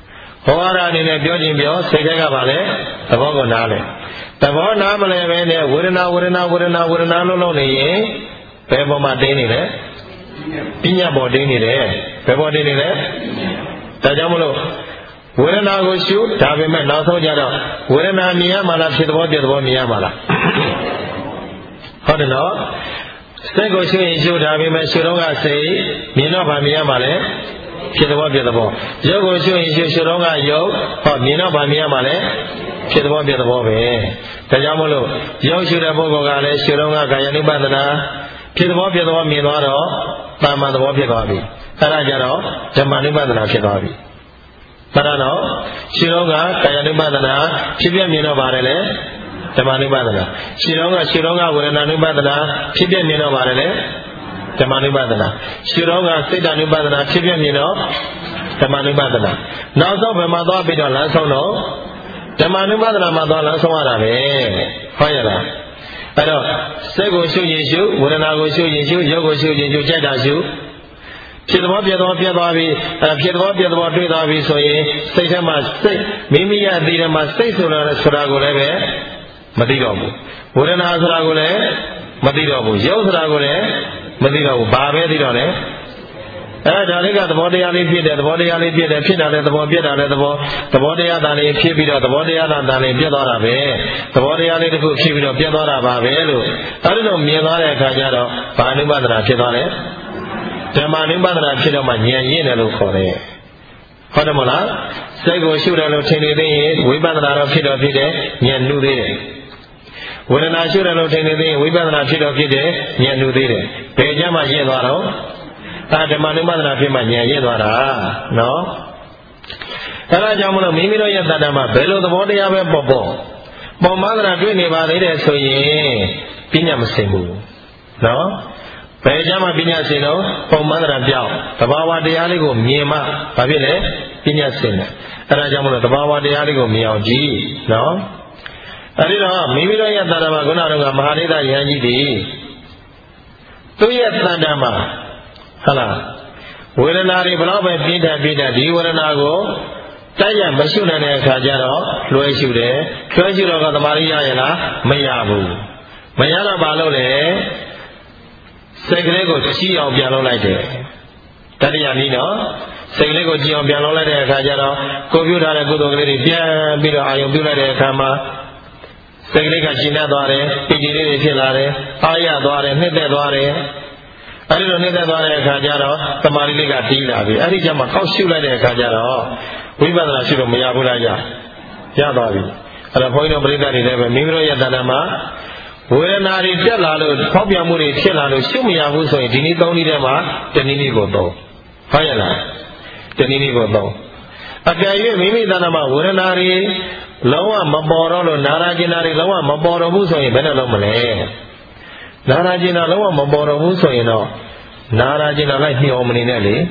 ဟောရအနေနဲ့ပြောခြင်းပြောစိတ်ထဲကပါလေသဘောကိုနားလေသဘောနားမလဲပဲနဲ့ဝေဒနာလုံးလုံးနေရင်ဘယ်ပေါ်မှာတင်းနေလဲပညာပေါ်တင်းနေတယ်ဘယ်ပေါ်တင်းနေလဲဒါကြောင့်မလို့ဝေဒနာကိုရှုဒါပေမဲ့နောက်ဆုံးကြတော့ဝေဒနာမြင်ရမှာလားဖြစ်သဘောပြသဘောမြင်ရမှာလားဟုတ်တယ်နော်စိတ်ကိုရှုရင်ရှုဒါပေမဲ့ရှုတော့ကစိတ်မြင်တော့ဗာမြင်ရမှာလဲဖြစ်သဘောပြသဘောရုပ်ကိုရှုရင်ရှုတော့ကရုပ်ဟောမြင်တော့ဗာမြင်ရမှာလဲဖြစ်သဘောပြသဘောပဲဒါကြောင့်မလို့ရုပ်ရှုတဲ့ပုဂ္ဂိုလ်ကလည်းရှုတော့ကကာယ ानु ပဒနာဖြစ်သဘောပြသဘောမြင်သွားတော့တာမန်သဘောဖြစ်သွားပြီအဲဒါကြတော့ဓမ္မ ानु ပဒနာဖြစ်သွားပြီဒါတော့ရှုတော့ကကာယ ानु ပဒနာဖြစ်ပြမြင်တော့ပါတယ်လေဓမ္မ ानु ပဒနာရှုတော့ကဝေဒနာ ानु ပဒနာဖြစ်ပြမြင်တော့ပါတယ်လေဓမ္မ ानु ပဒနာရှုတော့ကစိတ် ानु ပဒနာဖြစ်ပြမြင်တော့ဓမ္မ ानु ပဒနာနောက်ဆုံးဘယ်မှာသွားပြီးတော့လမ်းဆုံးတော့ဓမ္မ ानु ပဒနာမှာသွားလမ်းဆုံးရတာပဲဟုတ်ရလားအဲ့တော့စိတ်ကိုရှုရင်ရှုဝေဒနာကိုရှုရင်ရှုရုပ်ကိုရှုရင်ရှုကြိုက်တာရှုဖြစ်သဘောပြသဘောပြသွားပြီဖြစ်သဘောပြသဘောတွေ့သွားပြီဆိုရင်စိတ်ထဲမှာစိတ်မိမိရဲ့အသိထဲမှာစိတ်ဆိုတာကိုလည်းပဲမသိတော့ဘူးဝေဒနာဆိုတာကိုလည်းမသိတော့ဘူးရုပ်ဆိုတာကိုလည်းမသိတော့ဘူးဘာပဲသိတော့လဲဒါလေးကသဘောတရားလေးဖြစ်တယ်သဘောတရားလေးဖြစ်တယ်ဖြစ်တာလည်းသဘောပြတာလည်းသဘောတရားသာလေးဖြစ်ပြီးတော့သဘောတရားသာလေးပြတ်သွားတာပဲသဘောတရားလေးတစ်ခုဖြစ်ပြီးတော့ပြတ်သွားတာပါပဲလို့အဲဒီလိုမြင်သွားတဲ့အခါကျတော့ဘာအနုပဒနာဖြစ်သွားလဲဓမ္မ ानु ပဒနာဖြစ်တော့မှဉာဏ်ရင့်တယ်လို့ခေါ်တယ်ဟုတ်တယ်မလားစိတ်ကိုရှုတယ်လို့ထင်နေသေးရင်ဝိပဿနာတော့ဖြစ်တော့ဖြစ်တယ်ဉာဏ်နုသေးတယ်ဝေဒနာရှုတယ်လို့ထင်နေသေးရင်ဝိပဿနာဖြစ်တော့ဖြစ်တယ်ဉာဏ်နုသေးတယ်ဘယ်ကြမှာရင့်သွားတော့ဓမ္မ ानु ပဒနာဖြစ်မှဉာဏ်ရင့်သွားတာနော်အဲဒါကြောင့်မလို့မိမိတို့ရဲ့တဏ္ဍာမှာဘယ်လိုသဘောတရားပဲပေါ်မှသာတွေ့နေပါသေးတယ်ဆိုရင်ပညာမစင်ဘူးနော်ဘယ်ကြမှာပညာစင်တော့ပုံမှန်သဏ္ဍာန်ပြောင်းသဘာဝတရားလေးကိုမြင်မှဘာဖြစ်လဲပညာစင်တယ်အဲဒါကြောင့်မလို့သဘာဝတရားလေးကိုမြင်အောင်ကြည့်နော်အဲဒီတော့မိမိတို့ရဲ့တဏ္ဍာမှာခုနကမဟာနိဒယဟန်ကြီးဒီသူ့ရဲ့တဏ္ဍာမှာဟုတ်လားဝေဒနာတွေဘလောက်ပဲပြင်းထန်ဒီဝေဒနာကိုတိုက်ရမရှုနိုင်တဲ့အခါကျတော့လွှဲရှုတယ်လွှဲရှုတော့ကသမာဓိရရဲ့လားမရဘူးမရတော့ဘာလို့လဲစိတ်ကလေးကိုကြည့်အောင်ပြန်လုပ်လိုက်တယ်တတိယနည်းနော်စိတ်ကလေးကိုကြည့်အောင်ပြန်လုပ်လိုက်တဲ့အခါကျတော့ကိုပြုထားတဲ့ကုသိုလ်ကလေးတွေပြန်ပြီးတော့အာယုံပြုလိုက်တဲ့အခါမှာစိတ်ကလေးကရှင်းသွားတယ်ပီတိလေးတွေဖြစ်လာတယ်အားရသွားတယ်နှစ်သက်သွားတယ်အဲဒီလိုနှစ်သက်သွားတဲ့အခါကျတော့သမာဓိလေးကတီးလာပြီအဲဒီကျမှကောက်ရှုလိုက်တဲ့အခါကျတော့ဝိပဿနာရှုလို့မရဘူးလားရသွားပြီအဲ့တော့ဘုန်းကြီးတို့ပရိသတ်တွေလည်းပဲမိမိတို့ရဲ့တဏ္ဍာမှာဝေဒနာတွေတက်လာလို့ဖောက်ပြန်မှုတွေဖြစ်လာလို့ရှုမရဘူးဆိုရင်ဒီနည်းသုံးနည်းထဲမှာတနည်းနည်းကိုသုံးဟုတ်ရဲ့လားတနည်းနည်းကိုသုံးအကယ်၍မိမိတဏ္ဍာမှာဝေဒနာတွေလုံးဝမပေါ်တော့လို့နာရကျင်နာတွေလုံးဝမပေါ်တော့ဘူးဆိုရင်ဘယ်နဲ့လုပ်မလဲနာရကျင်နာလုံးဝမပေါ်တော့ဘူးဆိုရင်တော့နာရကျင်နာလိုက်မျောမနေနဲ့လေ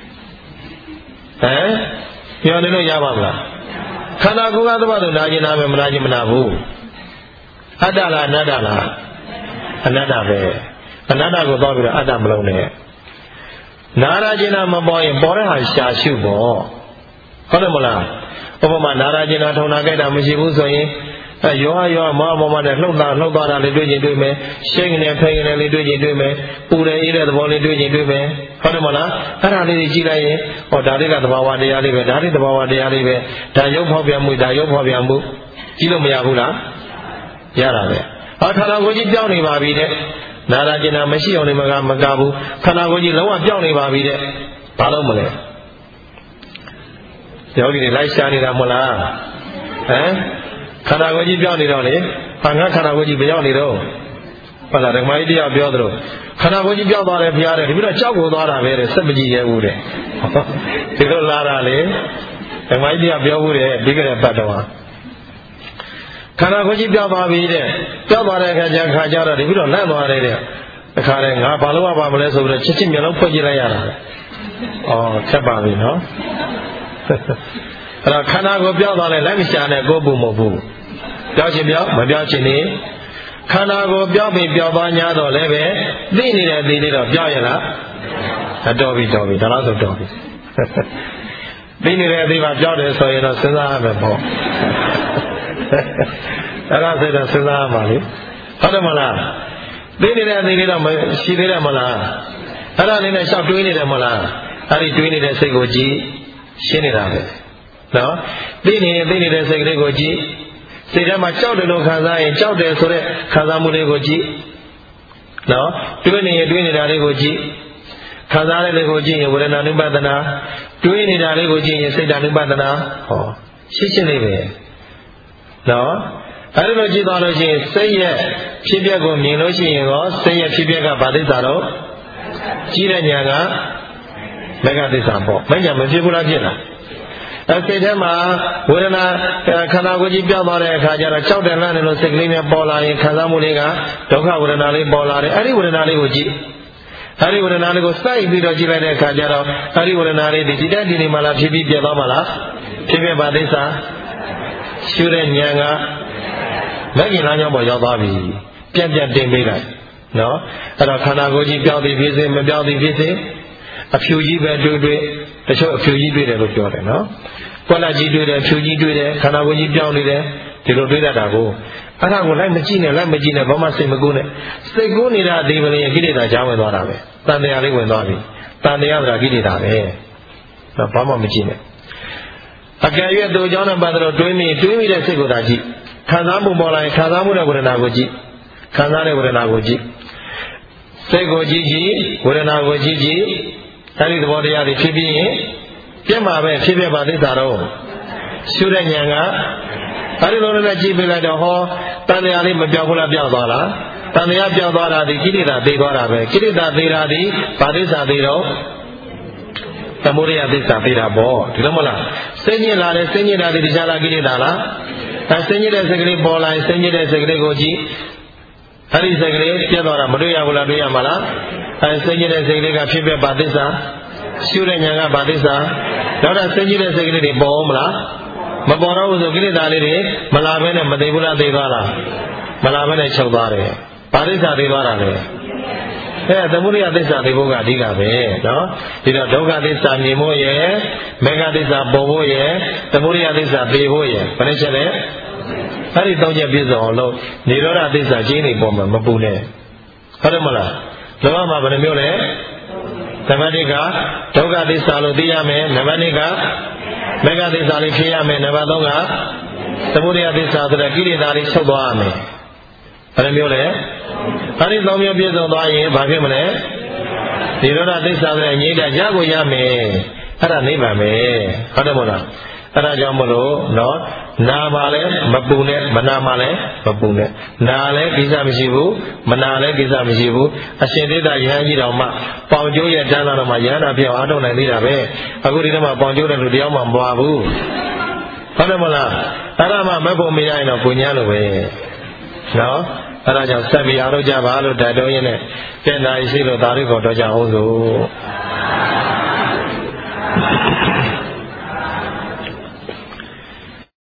မျောနေလို့ရပါမလားခန္ဓာကိုယ်ကသဘောတော့နာကျင်နာပဲမနာကျင်မနာဘူးအတ္တလားအနတ္တလားအနတ္တပဲအနတ္တကိုသွားပြီးတော့အတ္တမလုံးနဲ့နာရကျင်နာမပေါ်ရင်ပေါ်တဲ့ဟာရှာရှုပေါ့ဟုတ်တယ်မလားဥပမာနာရကျင်နာထုံနာကြိုက်တာမရှိဘူးဆိုရင်ရောမောနဲ့လှုပ်သွားတာလေးတွေ့ချင်းတွေ့မယ်ရှိန်နဲ့ဖိန်နဲ့လေးတွေ့ချင်းတွေ့မယ်ပူတယ်အေးတဲ့သဘောလေးတွေ့ချင်းတွေ့မယ်ဟုတ်တယ်မလားအဲ့ဒါလေးကြည့်လိုက်ရင်ဟောဒါလေးကသဘာဝတရားလေးပဲဒါလေးသဘာဝတရားလေးပဲဒါရုပ်ဖောက်ပြန်မှုဒါရုပ်ဖောက်ပြန်မှုကြည့်လို့မရဘူးလားရတာပဲဟောခန္ဓာကိုယ်ကြီးပြောင်းနေပါပြီတဲ့နာရကျင်နာမရှိအောင်နေမကဘူးခန္ဓာကိုယ်ကြီးလုံးဝပြောင်းနေပါပြီတဲ့ဘာလို့မလဲယောဂီတွေလိုက်ရှားနေတာမဟုတ်လားခန္ဓာကိုယ်ကြီးပြောင်းနေတော့လေငါခန္ဓာကိုယ်ကြီးမရောက်နေတော့ဟုတ်လားဓမ္မကြီးတရားပြောသလိုခန္ဓာကိုယ်ကြီးပြောင်းသွားတယ်ဘုရားတဲ့ဒီပြီးတော့ကြောက်ကိုသွားတာပဲတဲ့စက်မကြည့်ရဘူးတဲ့ဒီလိုလာတာလေဓမ္မကြီးတရားပြောဘူးတဲ့ဒီကနေ့ပတ်တော့ခန္ဓာကိုယ်ကြီးပြောင်းသွားပြီတဲ့ပြောင်းသွားတဲ့အခါကျတော့ဒီပြီးတော့လန့်သွားတယ်တဲ့အခါတဲ့ငါဘာလို့ပါမလဲဆိုပြီးတော့ချစ်မျက်လုံးဖွင့်ကြည့်လိုက်ရတာဆက်ပါပြီနော်အဲ့တော့ခန္ဓာကိုယ်ပြောင်းသွားလဲလက်မရှာနဲ့ကိုယ်ဘူးမဟုတ်ဘူးပြောင်းချင်ပြောင်းမပြောင်းချင်နေခန္ဓာကိုယ်ပြောင်းပြီးပြောင်းသွား냐တော့လည်းပဲသိနေတဲ့သိနေတော့ပြောင်းရလားတော်ပြီဒါတော့ဆိုတော်ပြီသိနေတဲ့အသေးပါပြောတယ်ဆိုရင်တော့စဉ်းစားရမယ်ပေါ့အဲ့ဒါဆိုတော့စဉ်းစားရမှာလေဟုတ်တယ်မလားသိနေတဲ့အသေးလေးတော့ရှိသေးတယ်မလားအဲ့ဒါလေးနဲ့ရှောက်တွေးနေတယ်မလားအဲ့ဒီတွေးနေတဲ့စိတ်ကိုကြည့်ရှင်းနေတာပဲနော်သိနေတဲ့စိတ်ကလေးကိုကြည့်စိတ်ထဲမှာကြောက်တယ်လို့ခံစားရင်ကြောက်တယ်ဆိုတဲ့ခံစားမှုလေးကိုကြည့်နော်တွေးနေတာလေးကိုကြည့်ခံစားတဲ့လေးကိုကြည့်ရင်ဝေဒနာနုပဒနာတွေးနေတာလေးကိုကြည့်ရင်စိတ်ဓာနုပဒနာဟောရှင်းလေးပဲနော်အဲဒီလိုကြည့်သွားလို့ရှိရင်စိတ်ရဲ့ဖြစ်ပျက်ကိုမြင်လို့ရှိရင်ရောစိတ်ရဲ့ဖြစ်ပျက်ကဘာသစ္စာတော့ကြည့်တဲ့ဉာဏ်ကမဂ္ဂသစ္စာပေါ့မဉာဏ်မဖြစ်ဘူးလားဖြစ်လားစိတ်ထဲမှာဝေဒနာခန္ဓာကိုယ်ကြီးပြောင်းသွားတဲ့အခါကျတော့ကြောက်တယ်လန့်တယ်လို့စိတ်ကလေးများပေါ်လာရင်ခံစားမှုလေးကဒုက္ခဝေဒနာလေးပေါ်လာတယ်အဲဒီဝေဒနာလေးကိုကြည့်အဲဒီဝေဒနာလေးကိုစိုက်ပြီးတော့ကြည့်လိုက်တဲ့အခါကျတော့အဲဒီဝေဒနာလေးဒီတက်ဒီနေမှလားဖြစ်ပြီးပြတ်သွားမှလားဖြစ်ပြပါသစ္စာရှုတဲ့ဉာဏ်ကမဂ္ဂင်လမ်းကြောင်းပေါ်ရောက်သွားပြီပြန့်တင်ပေးလိုက်နော်အဲ့တော့ခန္ဓာကိုယ်ကြီးပြောင်းသည်ဖြစ်စေမပြောင်းသည်ဖြစ်စေအဖြူကြီးပဲတွေ့တချို့အဖြူကြီးတွေ့တယ်လို့ပြောတယ်နော်ကွက်လက်ကြီးတွေ့တယ်ဖြူကြီးတွေ့တယ်ခန္ဓာကိုယ်ကြီးပြောင်းနေတယ်ဒီလိုတွေ့တတ်တာကိုအဲ့ဒါကိုလိုက်မကြည့်နဲ့ဘာမှစိတ်မကူးနဲ့စိတ်ကူးနေတာဒီမလေးကိလေသာကြားဝင်သွားတာပဲတန်တရားလေးဝင်သွားပြီတန်တရားဆိုတာကိလေသာပဲတော့ဘာမှမကြည့်နဲ့အကယ်၍သူเจ้าနဲ့ပတ်သက်လို့တွေးမိတဲ့စိတ်ကိုသာကြည့်ခံစားမှုပေါ်လာရင်ခံစားမှုတဲ့ဝေဒနာကိုကြည့်ခံစားတဲ့ဝေဒနာကိုကြည့်စိတ်ကိုကြည့်ဝေဒနာကိုကြည့်အဲဒီသဘောတရားတွေဖြစ်ပြီးရင်ပြတ်မှာပဲဖြစ်ပြပါသစ္စာတော့ရှုတဲ့ဉာဏ်ကအဲဒီလိုနဲ့ကြည့်ပြလိုက်တော့ဟောတန်တရားလေးမပြောင်းဘူးလားပြောင်းသွားလားတန်တရားပြောင်းသွားတာဒီကိလေသာသိသွားတာပဲကိလေသာသိတာဒီဘာသစ္စာသိတော့သမုဒယသစ္စာသိတာပေါ့ဒီလိုမလားစိတ်ညစ်လာတယ်စိတ်ညစ်တာဒီတရားလားကိလေသာလားစိတ်ညစ်တဲ့စိတ်ကလေးပေါ်လာရင်စိတ်ညစ်တဲ့စိတ်ကလေးကိုကြည့်အဲဒီစိတ်ကလေးပြတ်သွားတာမတွေ့ရဘူးလားတွေ့ရမှာလားစိတ်ညစ်တဲ့စိတ်ကလေးကဖြစ်ပြပါသစ္စာရှုတဲ့ဉာဏ်ကဘာသစ္စာနောက်တော့စိတ်ညစ်တဲ့စိတ်ကလေးတွေပေါ်အောင်မလားမပေါ်တော့ဘူးဆိုကိလေသာလေးတွေမလာဘဲနဲ့မသိဘူးလားသိသွားလားမလာဘဲနဲ့ချုပ်သွားတယ်ဘာသစ္စာသိသွားတာလဲသမုဒယသစ္စာသိဖို့ကအဓိကပဲနော်ဒီတော့ဒုက္ခသစ္စာမြင်ဖို့ရယ်မေဃသစ္စာပေါ်ဖို့ရယ်သမုဒယသစ္စာသိဖို့ရယ်ဘယ်နှချက်လဲအဲ့ဒီ ၃ ချက်ပြည့်စုံအောင်လို့និရောဓသစ္စာကျင်းနေပေါ်မှာမပူနဲ့ဟုတ်တယ်မလားလောကမှာဘယ်နှမျိုးလဲနံပါတ် 1ကဒုက္ခသစ္စာလို့သိရမယ်နံပါတ် 2ကမေဃသစ္စာလေးဖြစ်ရမယ်နံပါတ် 3ကသမုဒယသစ္စာဆိုတဲ့ကိလေသာလေးချုပ်သွားရမယ်ဘယ်နှမျိုးလဲအဲ့ဒီ 3 မျိုးပြည့်စုံသွားရင်ဘာဖြစ်မလဲនិရောဓသစ္စာဆိုတဲ့အငြိမ့်တာရကိုရမယ်အဲ့ဒါနိဗ္ဗာန်ပဲဟုတ်တယ်မလားအဲ့ဒါကြောင့်မလို့နော်နာမှာလည်းမပူနဲ့မနာမှာလည်းမပူနဲ့နာလည်းကိစ္စမရှိဘူးမနာလည်းကိစ္စမရှိဘူးအရှင်သေတ္တယဟန်ကြီးတော်မှပေါင်ကျိုးရဲ့တန်းလာတော့မှယဟန်တာပြောင်းအားထုတ်နိုင်သေးတာပဲအခုဒီထဲမှာပေါင်ကျိုးတဲ့လူတယောက်မှမပွားဘူးဟုတ်တယ်မလားအဲ့ဒါမှမဖို့မရရင်တော့ကိုညာလို့ပဲနော်အဲ့ဒါကြောင့်ဆက်ပြီးအားထုတ်ကြပါလို့တိုက်တွန်းရင်းနဲ့တဲ့နာရှိလို့ဒါရီကိုတော့ကြအောင်စို့